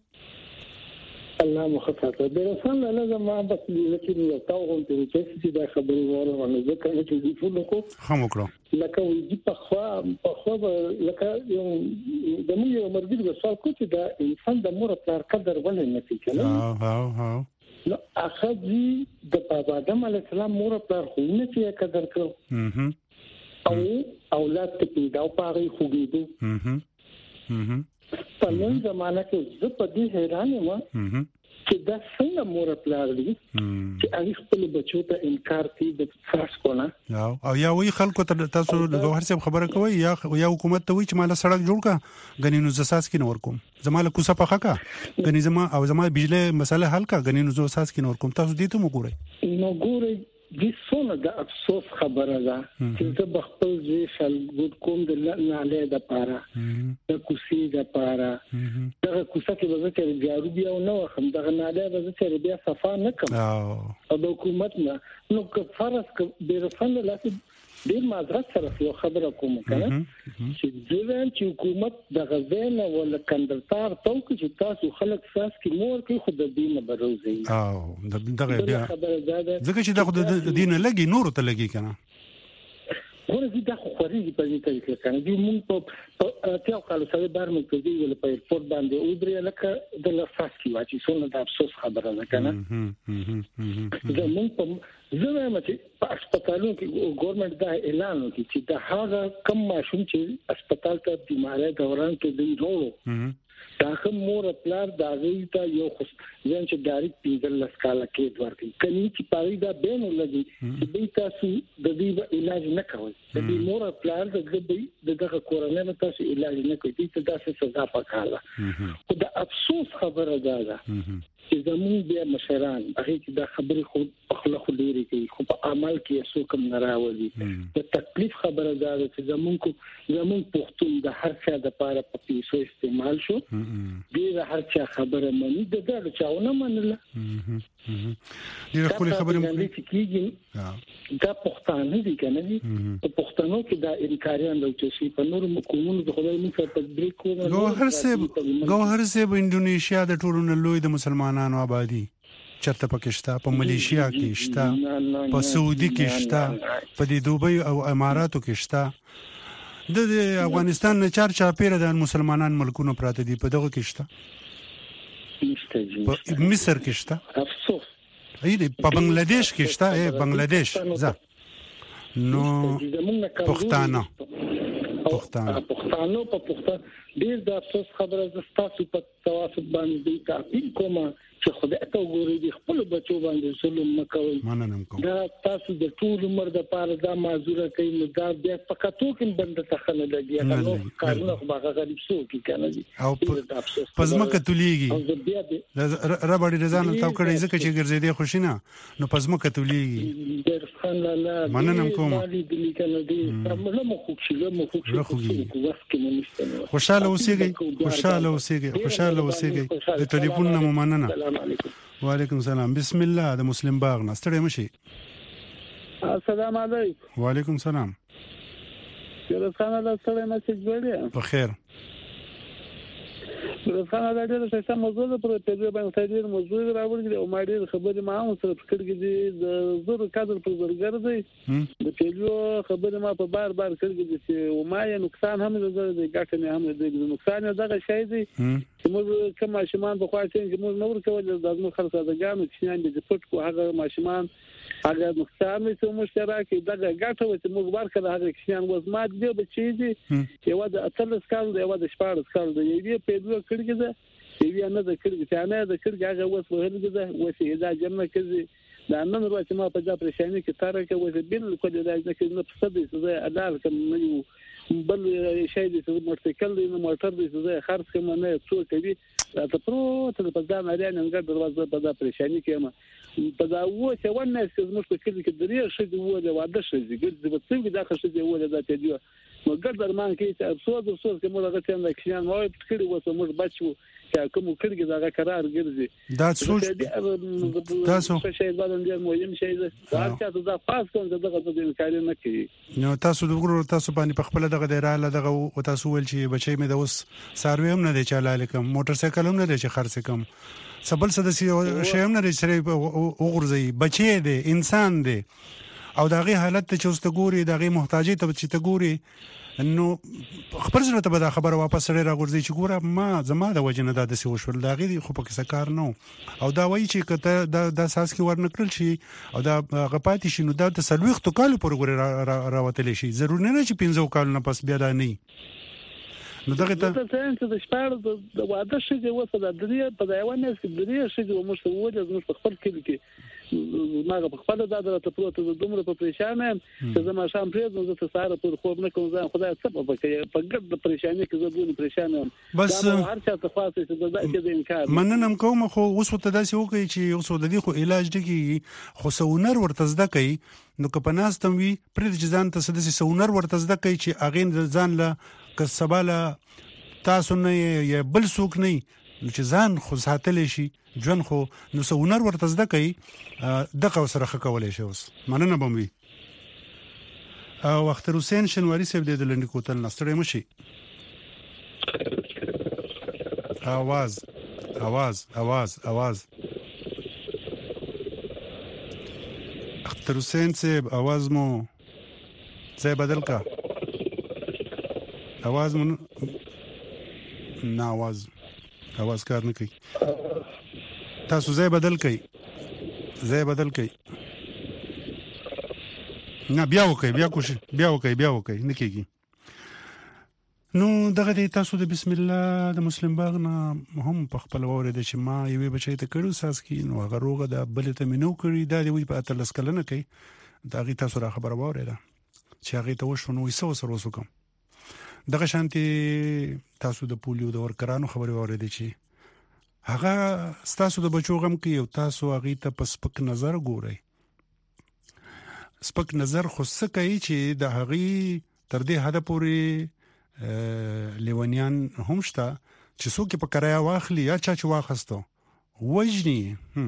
الله مخاطب برخان له زما بس چې یو تاوغم ته چې دا خبرې وره ونه ځکه چې دی فول کو هم وکړو لکه وی په خو لکه یو د موږ یو مرګ د سوال کو چې دا انسان د مور په قدر ولې نه کوي ها نو اخذي د بابا آدم علی السلام مور په خو نه چې قدر کړو او اولاد ته پیدا او پاره خوګېدو په نن زمانہ کې زه په دې حیران یم چې دا څنګه مور پلار دي چې هغه خپل بچو ته انکار کوي د خاص کونه او یا وی خلکو ته تاسو د گوهر صاحب خبره کوي یا حکومت ته وی چې مال سړک جوړ کا غنینو زساس کې نور کوم زماله کوسه پخا کا غنی زما او زما بجلی مسله حل کا غنینو زساس کې نور کوم تاسو دې ته وګورئ نو ګورئ دې څونه د افسوس خبره ده چې زه بخپل ځای شل کوم د ناله د پاره د کوسي د پاره دغه کوسه کې به چې جارو بیا نو هم دغه ناله به چې بیا صفا نه کوم او د حکومت نه نو که فرض ک بیرفند لاسه ډیر معذرت سره یو خبره کوم کنه چې ځین چې حکومت د غزنه ولا کندرتار توګه چې تاسو خلک ساس کې مور کې خود د دین بروزي او دغه بیا ځکه چې دا خود د دین لګي نور ته لګي کنه ورته دا خوري په دې طریقه کنه دې مونږ په تیاو کال سره بار مونږ کوي ول په ایرپورټ باندې او درې لکه د لفاس کې واچي څونه د افسوس خبره ده کنه زه مونږ په زموږ په هسپتالونو کې ګورنمنت دا اعلان وکړي چې د هغه کم ماشوم چې هسپتال ته بیماری دوران کې دی ورو دا کوم مور پلار دا غوښته یو خو ځان چې ډایرکټ پیډل لسکاله کې ورته کني چې پاره دا بین ولګي چې به تاسو د دې علاج نه کوي د دې مور پلار دغه کورونه تاسو علاج نه کوي ته تاسو سزا پکاله خو دا افسوس خبره ده چې زموږ بیا مشران هغه چې دا خبرې خو خلک لري کوي خو په عمل کې څه کوم نه راوځي د تکلیف خبره ده چې زموږ پښتون د هر څه د پاره په پیسو استعمال شو ډیر هر څه خبره مانی د چاونه منله ډیر خپل خبره مونږ کیږي دا پښتانه دي کنه دي په پښتنو کې دا انکاریان راوچي په نور قومونو د خدای مون په تدبیر کوو گوهر صاحب انډونیشیا د ټولو لوی د مسلمانانو آبادی چرته پاکستان په ملیشیا کې شته په سعودي کې شته په د دوبۍ او اماراتو کې شته د افغانستان نه چار چاپیره د مسلمانان ملکونو پراته دي په دغه کې شته په مصر کې شته افسوس په بنگلاديش کې شته بنگلاديش ځه نو پښتانه په پښتون ډیر د افسوس خبره زستاسو په تواصل باندې تعقیب کوم چې خدای ته وګورئ د خپل بچو باندې ظلم مکوئ مننم کوم دا تاسو د ټول عمر د پاره دا معذوره کوي نو دا بیا پکاتو کې بند تخنه لګي نو کارونه خو هغه غریب شو کې کنه دي او پزماکه تولېږي رباړي رضان تاو کړی ځکه چې ګرځېدې خوشینه نو پزماکه تولېږي درخان لاله مننم کوم خوشاله اوسېږي د ټلیفون نه مننه وعلیکم السلام بسم الله د مسلم باغ نه ستړي مشي السلام علیکم وعلیکم السلام درخان لاله ستړي مشي جوړه په خیر درخان لاله د څه موضوع پر تجربه باندې تدیر موضوع راوړل او ما ډیر خبرې ما هم سره فکر کې د زور کادر پر زرګر دی د پیلو خبرې ما په بار کړګې چې او ما یې نقصان هم د ګټه نه هم د نقصان دغه شی دی چې موږ کوم ماشومان په خوا چې موږ نور کول د ازمو خرڅه د ګانو چې نه د پټ کو هغه ماشومان اگر نقصان وي مشترک دغه ګټه وي موږ ورکړه هغه کسان وزمات دی به چیزي یو د اتل سکال دی یو د شپږ سکال دی یوه په دوه کړي ده یوه نه د کړي چې نه د کړي هغه وس وهل ده وسه اذا جنه کړي دا نن ورته ما په ځا پریشانی کې تر کې وسه بالکل د ځکه نه پسدي چې ادار کوم نه بل شي د موټرسایکل دی نو موټر دی چې خرڅ کوم نه څو کوي دا پروت په ځان اړین نه دروازه په ځا پریشانی کې ما په دا و چې ونه چې موږ په کې درې شي دی و د واده شي ګرځي په څنګه دا خښه دی و د ته دی نو ګردر مان کې چې افسوس کې موږ غوښتل د کښین وای کړي و موږ بچو چې کوم کړي دا قرار ګرځي دا څه تاسو شي باندې ډیر مهم شي دا چې دا پاس کوم دغه د امکان نه کوي نو تاسو دغه تاسو باندې په خپل دغه رااله دغه او تاسو ول چې بچي مې د اوس ساروي هم نه دی چلاله کوم موټر سایکل هم نه دی چې خرڅ کوم سبل سدسي شي هم نه دی چې وګورځي بچي دی انسان دی او دغه حالت ته چوست ګوري دغه محتاجي ته چې ته ګوري نو خبر زړه ته به خبر واپس سره راغورځي چې ګوره ما زما د وجنه د دسي وشول دغه خو پکې سکار نو او دا وایي چې کته د اساس کې ورنکړل شي او دا غپاتې شي نو دا د سلويختو کال پر ګوره راوتل شي ضروري نه چې 15 کال نه پس بیا دا نه نو دغه ته څنګه د شپږ د واده شي د وسه د درې په دایوانه کې درې شي د مشتوجه د خپل کې ماغه په خپل د درته پروت د دومره په پریشانه چې زما شام پرېږدم زه ته ساره پر خوب نه کوم ځان خدای سبب کوي په ګډ د پریشانی کې زه دونه پریشانه بس هر چا ته خاصه چې د انکار مننم کوم خو اوس ته داسې وکي چې اوس د دې خو علاج دی خو سونر ورته زده کوي نو که پناستم وي پرې چې ځان ته سدسي سونر ورته زده کوي چې اغین ځان له کسباله تاسو نه یا بل څوک نه چې ځان خو ساتل شي ژوند خو نو سونر ورته زده کوي دغه سره خکولې شي اوس مننه بموي وخت حسین شنواری صاحب د لنډ کوتل نستړی مشي आवाज اختر حسین صاحب आवाज مو ځای بدل کا आवाज مو نه आवाज کار نه کوي تاسو ځای بدل کړئ نه بیا وکړئ نه کېږي نو دغه د تاسو د بسم الله د مسلم باغ نه هم په خپل وره د چې ما یوې بچی ته کړو ساس کې نو هغه روغه د بل ته منو کړی دا دی وی په اتلس کله نه کوي دا غي تاسو را خبر وره ده چې هغه ته وښونو وسو سره وسوکم دغه شانتي تاسو د پولیو د ورکرانو خبري وره دي چې هغه تاسو د بچو غم کې او تاسو هغه ته په سپک نظر ګورئ سپک نظر خو څه کوي چې د هغه تر دې حد پورې لیونیان هم شته چې څوک په کرایا واخلي یا چا واخستو وجني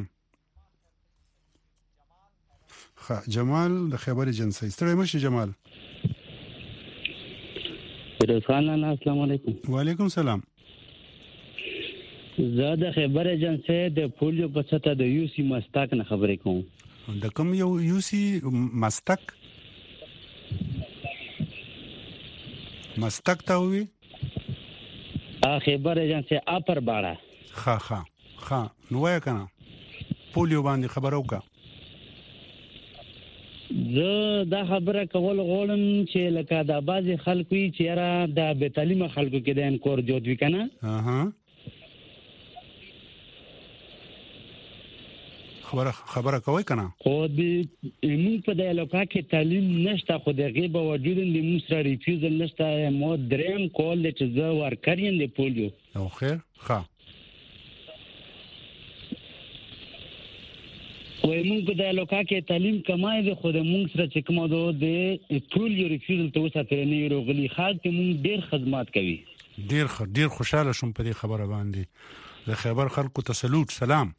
جمال د خبر جنسي ستړي مشه جمال السلام علیکم وعلیکم السلام زه د خبر ایجنسی د پولیو په سطح د یوسی مستق نه خبرې کوم د کوم یو یوسی مستق ته وي خبر ایجنسی اپر باړه ها نو وای کنه پولیو باندې خبرو کا زه دا خبره کول غواړم چې لکه د بعضی خلکو چې را د بې تعلیمه خلکو کې د انکور جوړ وی کنه خبره کوي کنه خو د موږ په د علاقه کې تعلیم نشته خو د غیب وجود د موږ سره ریفیوزل نشته مو دریم کول چې زه ورکرین د پولیو او خیر وای موږ د علاقه کې تعلیم کمای دي خو د موږ سره چې کومه د پولیو ریفیوزل ته وساتل نه ورغلي خاص ته موږ ډیر خدمات کوي ډیر خوشاله شوم په دې خبره باندې د خبر خلکو ته سلام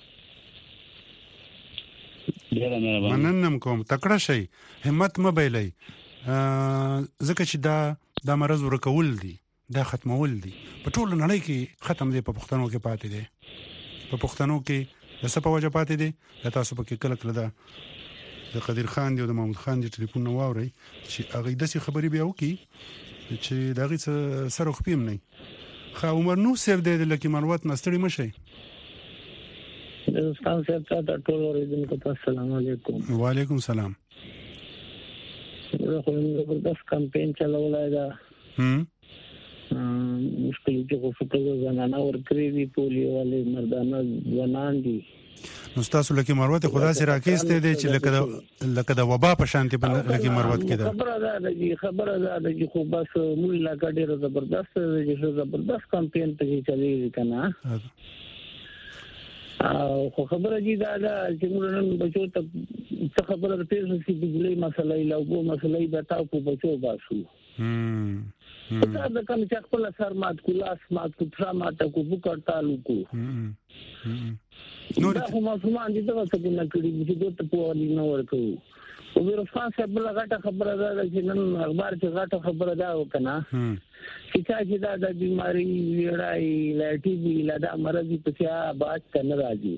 مننم کوم تکړه شي همت مبایلای ځکه چې دا مرز ورکول دي دا ختمول دي په ټول نړۍ کې ختم دي په پښتنو کې پاتې دي په پښتنو کې د سپه وجه پاتې دي تاسو په کې کله د قدیر خان دی او د محمود خان دی ټلیفون نو واوري چې هغه د څه خبري بیا وکي چې دا غي سره خپیم نه خو عمر نو سیف دی لکه مروت نستړي مشي ستاسو ته ټول اوریدونکو ته السلام علیکم. وعلیکم السلام. زه خو زبردست کمپاین چلولای دا مشکل چې خو څه زنانه ورکړي دي پولیو والے مردانه ځوانان دي. نو تاسو لکه مروت خدا سره راکېسته دي چې لکه د وبا په شانتي لکه مروت کېده. خبره ده چې خو بس موږ لا ډېر زبردست کمپاین ته چلیږي کنه. خو خبره دي دا چې موږ نن بچو ته څه خبره ده چې بجلی مسله لا وګو مسله دا تاسو بچو باسو. دا د کوم چې خپل سر مات کلاس مات کترا مات کو بوکړتالو کو. نو دا هم مسلمان دي دا څه نه کړی چې دوی ته په اړه نه ورکو. او ورفان صاحب لغټه خبره ده چې نن اخبار کې غټه خبره ده وکنه. چې دا د بیماری ویړای لاټي وی لدا مرضی په څه باج کنه راځي.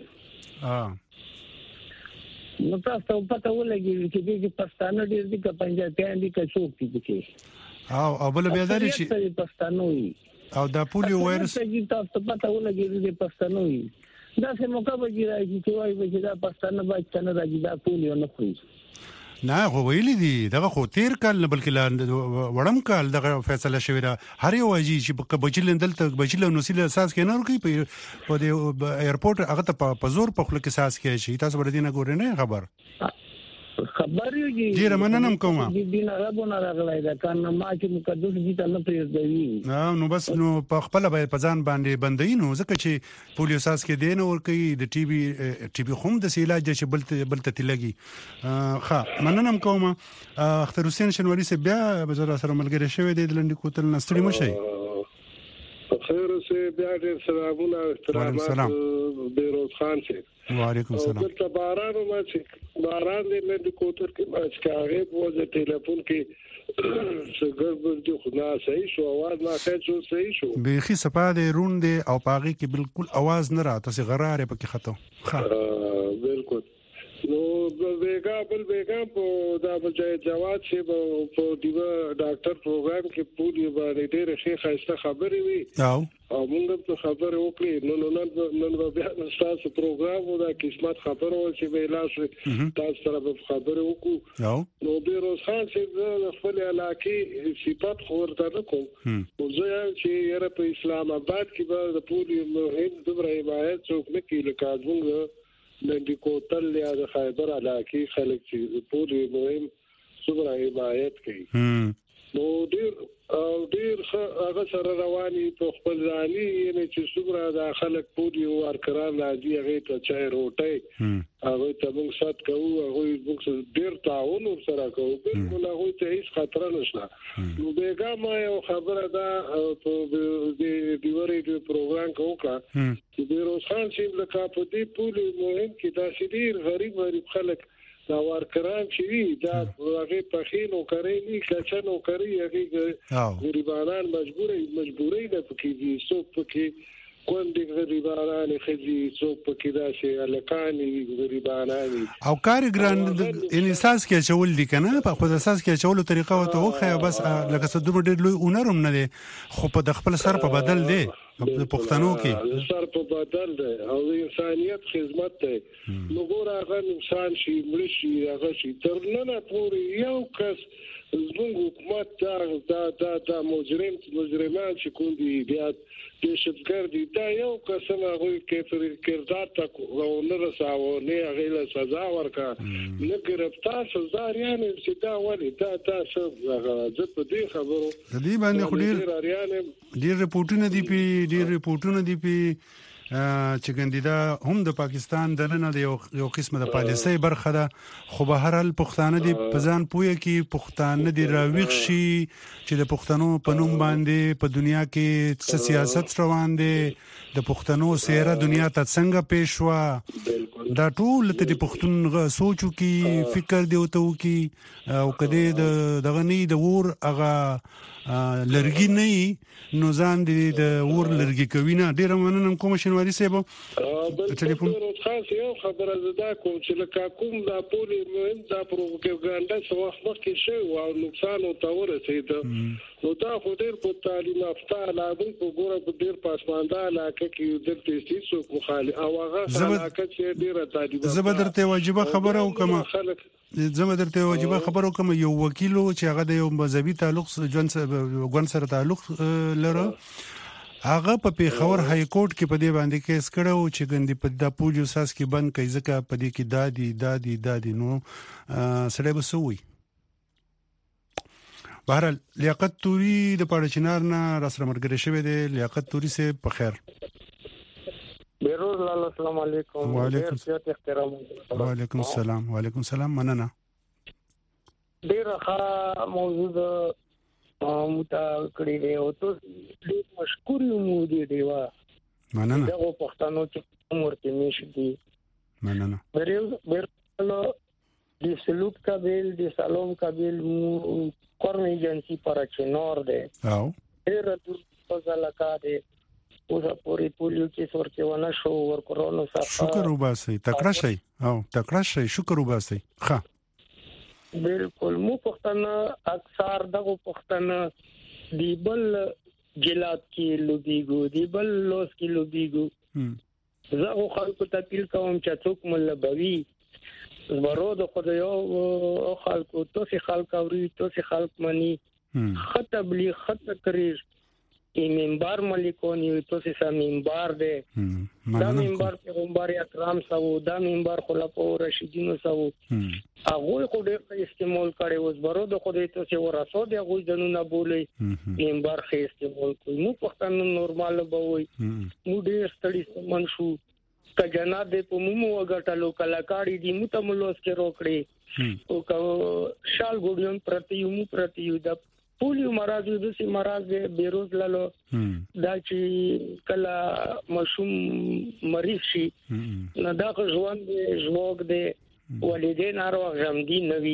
نو تاسو پته ولګي چې پښتانه ډیر دي که پنځاتیان دي که څوک دي کې. او بل بیا درې شي پښتانوي او د پولیو وایرس تاسو پته ولګي چې پښتانوي دا څه موقع به راځي چې وایي چې دا پښتانه باج کنه راځي دا پولیو نه خوري. نه خو ویلي دي دغه خو تیر کال بلکې وړم کال دغه فیصله شوې ده. هر یو واجی چې بچیل دلته بچیل نوسیل اساس کې نه ورکی په د ایرپورټ هغه ته په زور په خلک اساس کې شي. تاسو بر دي نه ګورئ نه خبر یو ډیر مننم کوم دین عربونه راغلی دا کنه ما چې مقدس دي ته نه پریږدي. نو بس نو په خپل په ځان باندې بندي نو ځکه چې پولیو اساس کې دین ور کوي د ټي بي خوم د علاج چې بلته تلګي. ښه مننم کوم. اختر حسین شنواری سے بیا بزر سره ملګری شوی دی د لنډی کوتل نستړي مشي. خیر سے بیا ډیر سلامونه احترامات بیروز خان سے. وعلیکم السلام. دلته باران ما چې باران دې لږ کوتر کې ما چې هغه په وځ ټلیفون کې څنګه د خدا صحیح شو आवाज ما ته صحیح شو بيخي سپاده روند او پاغي کې بالکل आवाज نه راته سي غراره پکې خطو. بالکل نو بیگا په دا بچای جواد شه په دیو ډاکټر پروګرام کې پوری باندې ډېر ښه خاصه خبرې وي او موږ ته خبرې وکړې نن بیا تاسو پروګرام دا قسمت خبرو چې ویلا تاسو سره به خبرې وکړو. نو بیروز خان چې خپل علاقې صفات خورته نه کوم او زه چې یاره په اسلام آباد کې به د پوری مهم دومره حمایت څوک نه کوي لکه موږ لنډی کوتل یا د خیبر علاقې خلک چې پوری مهم څومره حمایت کوي. نو ډیر هغه سره رواني په خپل ځاني یعنی چې څومره د خلک پوری ورکران راځي هغه ته چای روټي هغه ته موږ سات کوو هغه موږ ډیر تعاون سره کوو بالکل هغه ته هیڅ خطر نشته. نو بیګا ما یو خبره ده په دې دیوري پروګرام کوکا چې بیروز خان چې لکه په دې پوری مهم کې دا شډیر غریب خلک دا ورکران چې دا هغه په خینو کوي نه کچنو کوي هغه غریبانان مجبوري نه پکې دي څوک پکې کونډې غریبانان خزي څوک پکې دا شي الکاني غریبانان او کارګران ان اساس کې چول دي کنه په خود اساس کې چولو طریقه وته خو بس لکه څه دومره ډېر لوی اونرم نه دي خو په خپل سر په بدل دي د پښتنو کې سر په بدل دی او انسانيت خدمت دی. نو ګور هغه انسان شي مرشي هغه شي تر نه پورې یو کس زموږ حکومت دا مجرمان چې کوم دي بیا دهشتګرد دي دا یو قسم هغه کې کردار تا نه رساو نه هغه له سزا ورکا نه گرفتار سزا یعنی چې دا ولې دا تاسو زه په دې خبرو د دې باندې خو ډیر ریپورټونه دي په چې ګندیدا هم د پاکستان دنه د یو قسمه د پالیسۍ برخه ده خو به هر حال پښتانه دي په ځان پوهه کې پښتانه دي راويخ شي چې د پښتنو په نوم باندې په دنیا کې څه سیاست روان دي د پښتنو سیره دنیا ته څنګه پیښ وا دا ټول ته د پښتون سوچو کې فکر دی او ته کې او کده د غنی د ور هغه لرګي نه نو ځان د ور لرګي کوي نه. ډیر مننه کوم شنواري صاحب ټلیفون خاص یو خبره زده کوم چې لکه کوم دا پولی مهم دا پروپاګاندا څو وخت مخکې شو او نقصان او تاور رسید نو دا خو ډیر په تعلیم یافته علاوه په ګوره په ډیر پاسمانده علاقه کې د تاسیس او مخالف او هغه علاقه چې ډیره تعلیم زبردرته واجبہ خبره وکم زمدرته واجبہ خبرو کوم یو وکیل چې هغه د یو مذهبي تعلق ګوند سره تعلق لره هغه په پیښور های کورټ کې په دې باندې کیس کړو چې ګندې په د پولیو ساس کې بند کوي ځکه په دې کې دادی نو سړی بسوي. بهرحال لیاقت توري د پاړچنار نه راسره مرګره شوی دی. لیاقت توري سه په خیر. بیروز لاله السلام علیکم. وعلیکم احترام. وعلیکم السلام. وعلیکم السلام. مننه. ډیر ښه موضوع متا کړی دی او تاسو ډیر مشکور یو دی دیوا. مننه. دا پښتنو چې عمر کې نشي. مننه. بیروز د سلوک قابل د سلام قابل کورن ایجنسی پر چنور دی. او ډیر د ځلکا دی اوسه پوری پولیو کې ورته ونه شو ور کورونو صفه شکر وباسي تکړه شي شکر وباسي. ښه بالکل مو پښتنه اکثر دغه پښتنه دی بل جلات کې لوبيګو دی بل لوس کې لوبيګو زه خلکو ته اپیل کوم چې څوک ملبوي ورو د خدایو خلکو ته خلک اوري ته خلک مني خطبلی خط کریږي منبر ملکونی تو سه منبر ده دا منبر پیغمبر اکرام سو دا منبر خلفاء راشدین سو هغه خو ډېر استعمال کړي اوس برو د خدای ته سه ورسو دی هغه جنونه بولې منبر خې استعمال کوي نو پښتون نورمال بوي نو ډېر ستړي منشو کجنا د پمو وګټلو کلاکاړي دی متملوس کې روکړي او شال ګوډیون پرتیو د پولیو مرض د سي مرض بیروز لالو دا چې کلا مشوم مریض شي نه دا ژوند ژوګ دی والدین اروغ غمدي نوي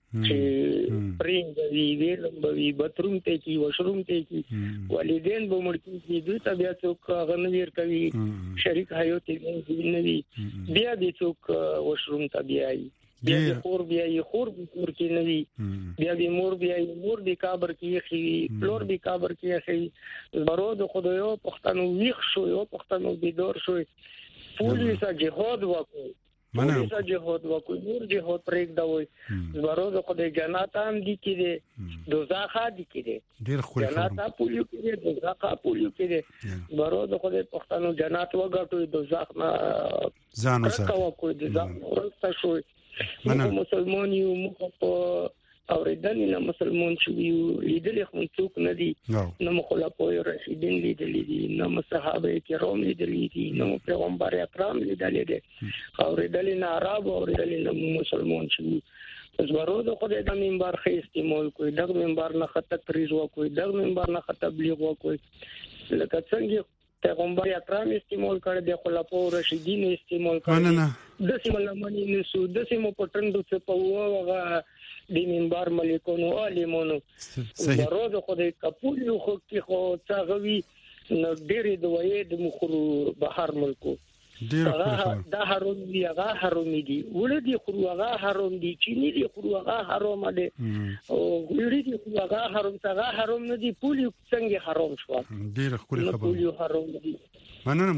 چې پرینګ وی ویلمبوي باتروم ته کی واشروم ته کی والدین به مړ کی دوی طبيعت څوک غنویر کوي شریک حیات نوي بیا دې څوک واشروم ته بیاي بیا خور کې نوي بیا به مور دی کابر کې خي فلور دی کابر کې خي برو د خدایو پښتنو ویښ شو یو پښتنو بيدور شو پولیس جهاد وکړي پولیس جهاد وکړي نور جهاد پرېګ دا وای برو د خدای جنات هم دي کې دوزخ دي کې ډیر خو جنات پولیو کې دوزخ پولیو کې برو د خدای پښتنو جنات وګټو دوزخ نه ځان وسه کوي دوزخ ورسته شو مسلمان یو مخ اوریدل نه مسلمان شو یو لیدل خو څوک نه دي نو خلفاء راشدین لیدل دي نو صحابه کرام لیدل دي نو پیغمبر اکرام لیدل دي اوریدل نه عرب اوریدل نه مسلمان شو اوس ورو د خدای د منبر خې استعمال کوي د منبر نه خط تقریر وکوي د منبر نه خط تبلیغ وکوي لکه څنګه پیغمبر اکرام استعمال کړي د خلفاء راشدین استعمال کړي د سیملمنی نسو د سیمو پټندو څخه په وغه د منبر ملکونو عالمونو ورو د خدای کپول یو خو کې خو څاغوي نو ډېری د وې د مخرو بهر ملکو دا حرام دی هغه حرام دي ولدي خو هغه حرام دي چینی دي خو هغه حرام دي او ګړي دي خو هغه حرام څنګه حرام نه دي پولیو څنګه حرام شو ډېر خپل خبر پولیو حرام دي مننم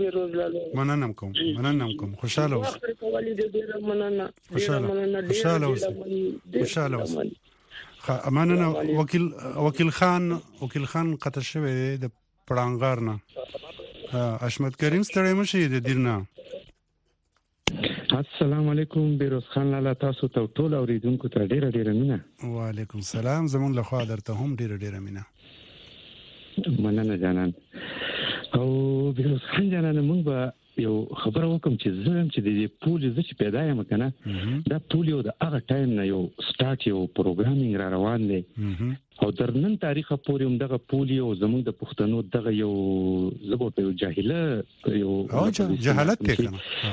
کوم خوشاله اوس خوشاله اوس مننه وکیل خان قطع شوی د پړانګار نه اشمت کریم ستړی مشي د دیرنا. السلام علیکم بیروز خان لاله تاسو ته ټول اوریدونکو ته ډیره مینه. وعلیکم السلام زمون له خوا درته هم ډیره مینه. مننه جانان. او بیروز خان جانان موږ به یو خبره وکم چې زم چې د پولیو چې پیدا یم کنه دا پولیو د هغه ټایم نه یو سٹارټ یو پروګرامینګ را روان دی او درنن تاریخه پورې هم دغه پولیو زموږ د پښتنو دغه یو زبوت یو جاهله یو جهالت ته کنه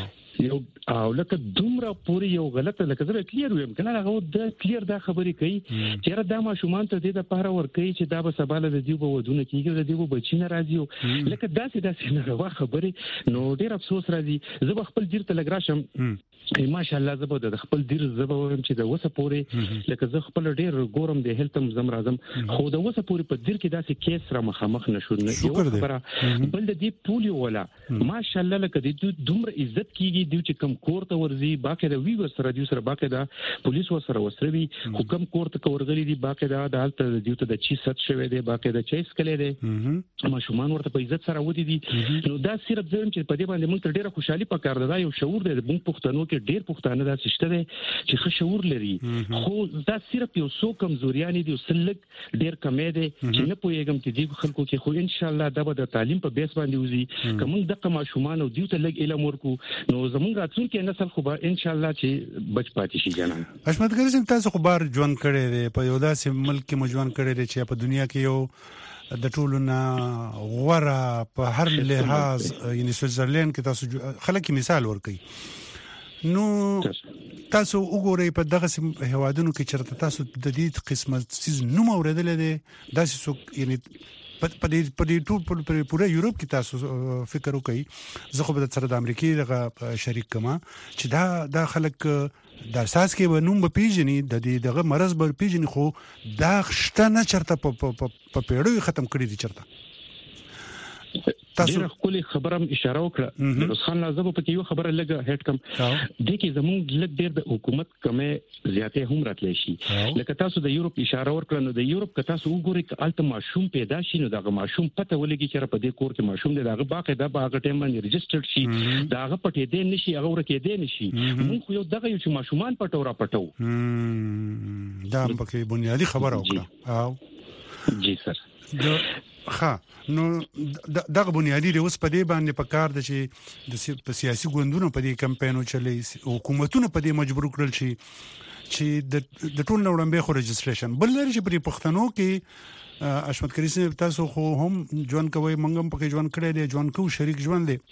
یو او لکه دومره پوری یو غلطه لکه زه کلیر ویم کنه هغه د کلیر دا خبرې کوي چې دا ماشومان ته د لپاره ور کوي چې دا به سباله د دیو په ودونه کېږي د دیو بچی نه راځي لکه داسې نه خبرې نو ډیر افسوس راځي زه خپل دیر ته لګراشم ماشاءالله زه به د خپل دیر زبه ویم چې د وسه پوری لکه زه خپل ډیر ګورم د هلتم زم راځم خو د وسه پوری په دیر کې داسې کیس را مخامخ نشو نه یو خبره بل د دې پولیو ولا ماشاءالله لکه د دومره عزت کیږي دوی چې کم کور ته ورځي باقاعده وی ور سره باقاعده پولیس ور سره وسروي حکم کور ته ورغلي دي باقاعده د حالت دوی ته د چی ست شوی دی باقاعده چیس کړي دي ماشومان ورته په عزت سره ودی دي نو دا صرف ځم چې په دې باندې موږ ډیره خوشحالي پکار ده یو شعور دی موږ پښتنو کې ډیر پښتانه دا سشته دي چې ښه شعور لري خو دا صرف یو څو کمزوريان دي سلک ډیر کمې دي چې نه پوهیږم چې دې خلکو کې خو ان شاء الله دا به د تعلیم په بیس باندې وزي کوم دغه ماشومان او دیو ته لګ علم ورکو نو زموږ راتلونکي نسل خو به ان شاء الله چې بچ پاتې شي جنا حشمت ګرځم تاسو خو بار ژوند کړی دی په یو داسې ملک کې مجوان کړی دی چې په دنیا کې یو د ټولو نه غوره په هر لحاظ یعنی سویټزرلند کې تاسو خلک مثال ورکړي نو تاسو وګورئ په دغه هوادونو کې چرته تاسو د دې قسمه چیز نوم اوریدل دي داسې څوک یعنی په دې ټول په پوره یورپ کې تاسو فکر وکړئ زه خو به سره د امریکای دغه شریک کما چې دا خلک د اساس کې ونوم به پیژني د دې دغه مرز به پیژني خو دا شته نه چرته په پیړیو ختم کړی دي چرته تاسو خپل خبرم اشاره وکړه د خان لازم په کې یو خبره لګه هټ کم د کې زموږ لګ ډیر د حکومت کمه زیاته هم راتلی شي لکه تاسو د یورپ اشاره ورکړه نو د یورپ که تاسو وګورئ ک الته ماشوم پیدا شي نو دغه ماشوم پته ولګي چې په دې کور کې ماشوم دی دغه باقاعده باغ ټیم باندې ريجسترډ شي دغه پټې دې نشي هغه ورکې دې نشي موږ یو دغه یو ماشومان پټو را پټو دا په کې بنیادی خبره وکړه او جی سر ها نو دغه بنیادی د اوس په دې باندې په کار د چې د سیاسي ګوندونو په دې کمپاینو چلی حکومتونو په دې مجبور کړل شي چې د ټول نوړمبه خو ريجستریشن بل لري چې په پښتنو کې حشمت کریم تاسو خو هم ژوند کوي منګم پکې ژوند کړی دی ژوند کو شریک ژوند دی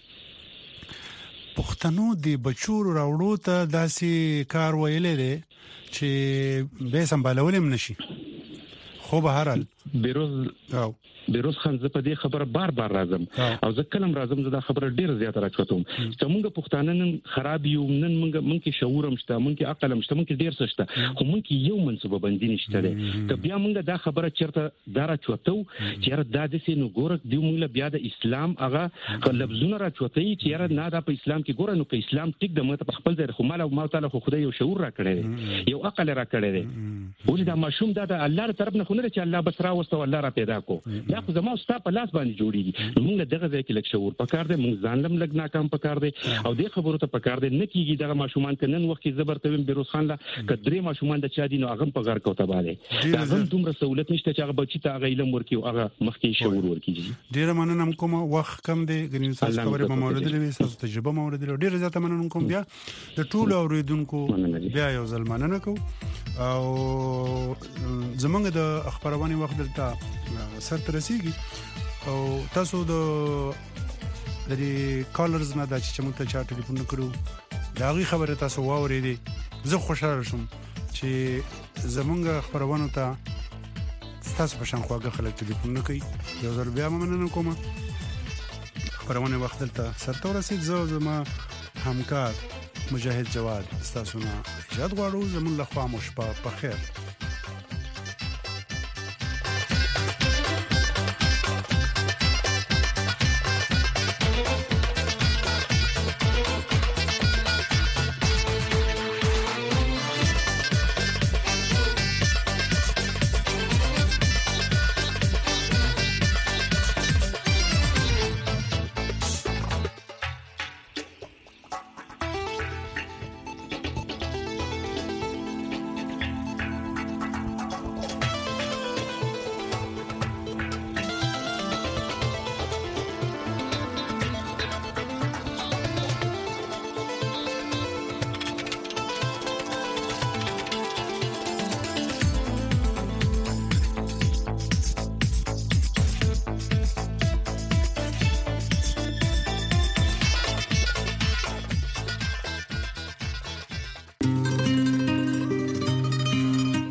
پښتنو د بچو راوړو ته داسې کار ویلې دی چې به سمبالولم نشي خو به هرال بیروز خان زه په دې خبره بار راځم او زه کلم راځم زه دا خبره ډیره زیاته راچوم چې موږ پښتانه نن خراب یو نن موږ کې شعورم شته موږ کې عقل هم شته موږ کې ډیر څه شته خو موږ کې یو منسوبه بندي نشته ده ته بیا موږ دا خبره چیرته دا راچوتو چې دا د سینو ګورک دی موږ بیا د اسلام هغه لفظونه راچوتي چې نه دا په اسلام کې ګور نو په اسلام ټیک د مت په خپل ځای خو مال تعالی خو خدای یو شعور را کړی یو عقل را کړی دی ولې دا ماشوم دا د الله تر طرف نه خو نه چې الله بس را وسته الله را پیدا کو دا خو زموږ ستا په لاس باندې جوړیږي موږ دغه ځای کې لک شعور پکار دی موږ ځان لم لګ ناکام پکار دی او د خبرو ته پکار دی نه کیږي دغه ماشومان کنن وخت کې زبر تویم بیروز خان لا کډري ماشومان د چا دي نو هغه په غر کوته باندې دا هم دومره سہولت نشته چې هغه بچی ته هغه علم ورکي او هغه مخکې شعور ورکي ډیر مننه کوم وخت کم دی ګنیم تاسو خبره به مورد لوي تاسو تجربه مورد لوي ډیر زیاته مننه کوم بیا د ټول اوریدونکو بیا یو ځل مننه کوم او زمونږ د خبرونه وخت دلته سر ترسيږي او تاسو د کالرز نه د چې موږ ته چا ټلیفون کړو دا غي خبره تاسو واورېدي زه خوشاله شوم چې زمونږ خبرونه ته تاسو په شان خواږه خلک ټلیفون نه کوي یو ځل بیا مننه کوم خبرونه وخت دلته سر ترسید زما همکار مجاهد جواد تاسو نه اجازه غواړو زمون له خوا مو شپه په خیر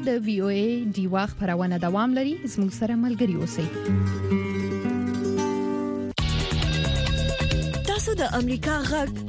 د وی او ای دیوا خبرونه دوام لري زموږ سره ملګري اوسئ تاسو د امریکا غږ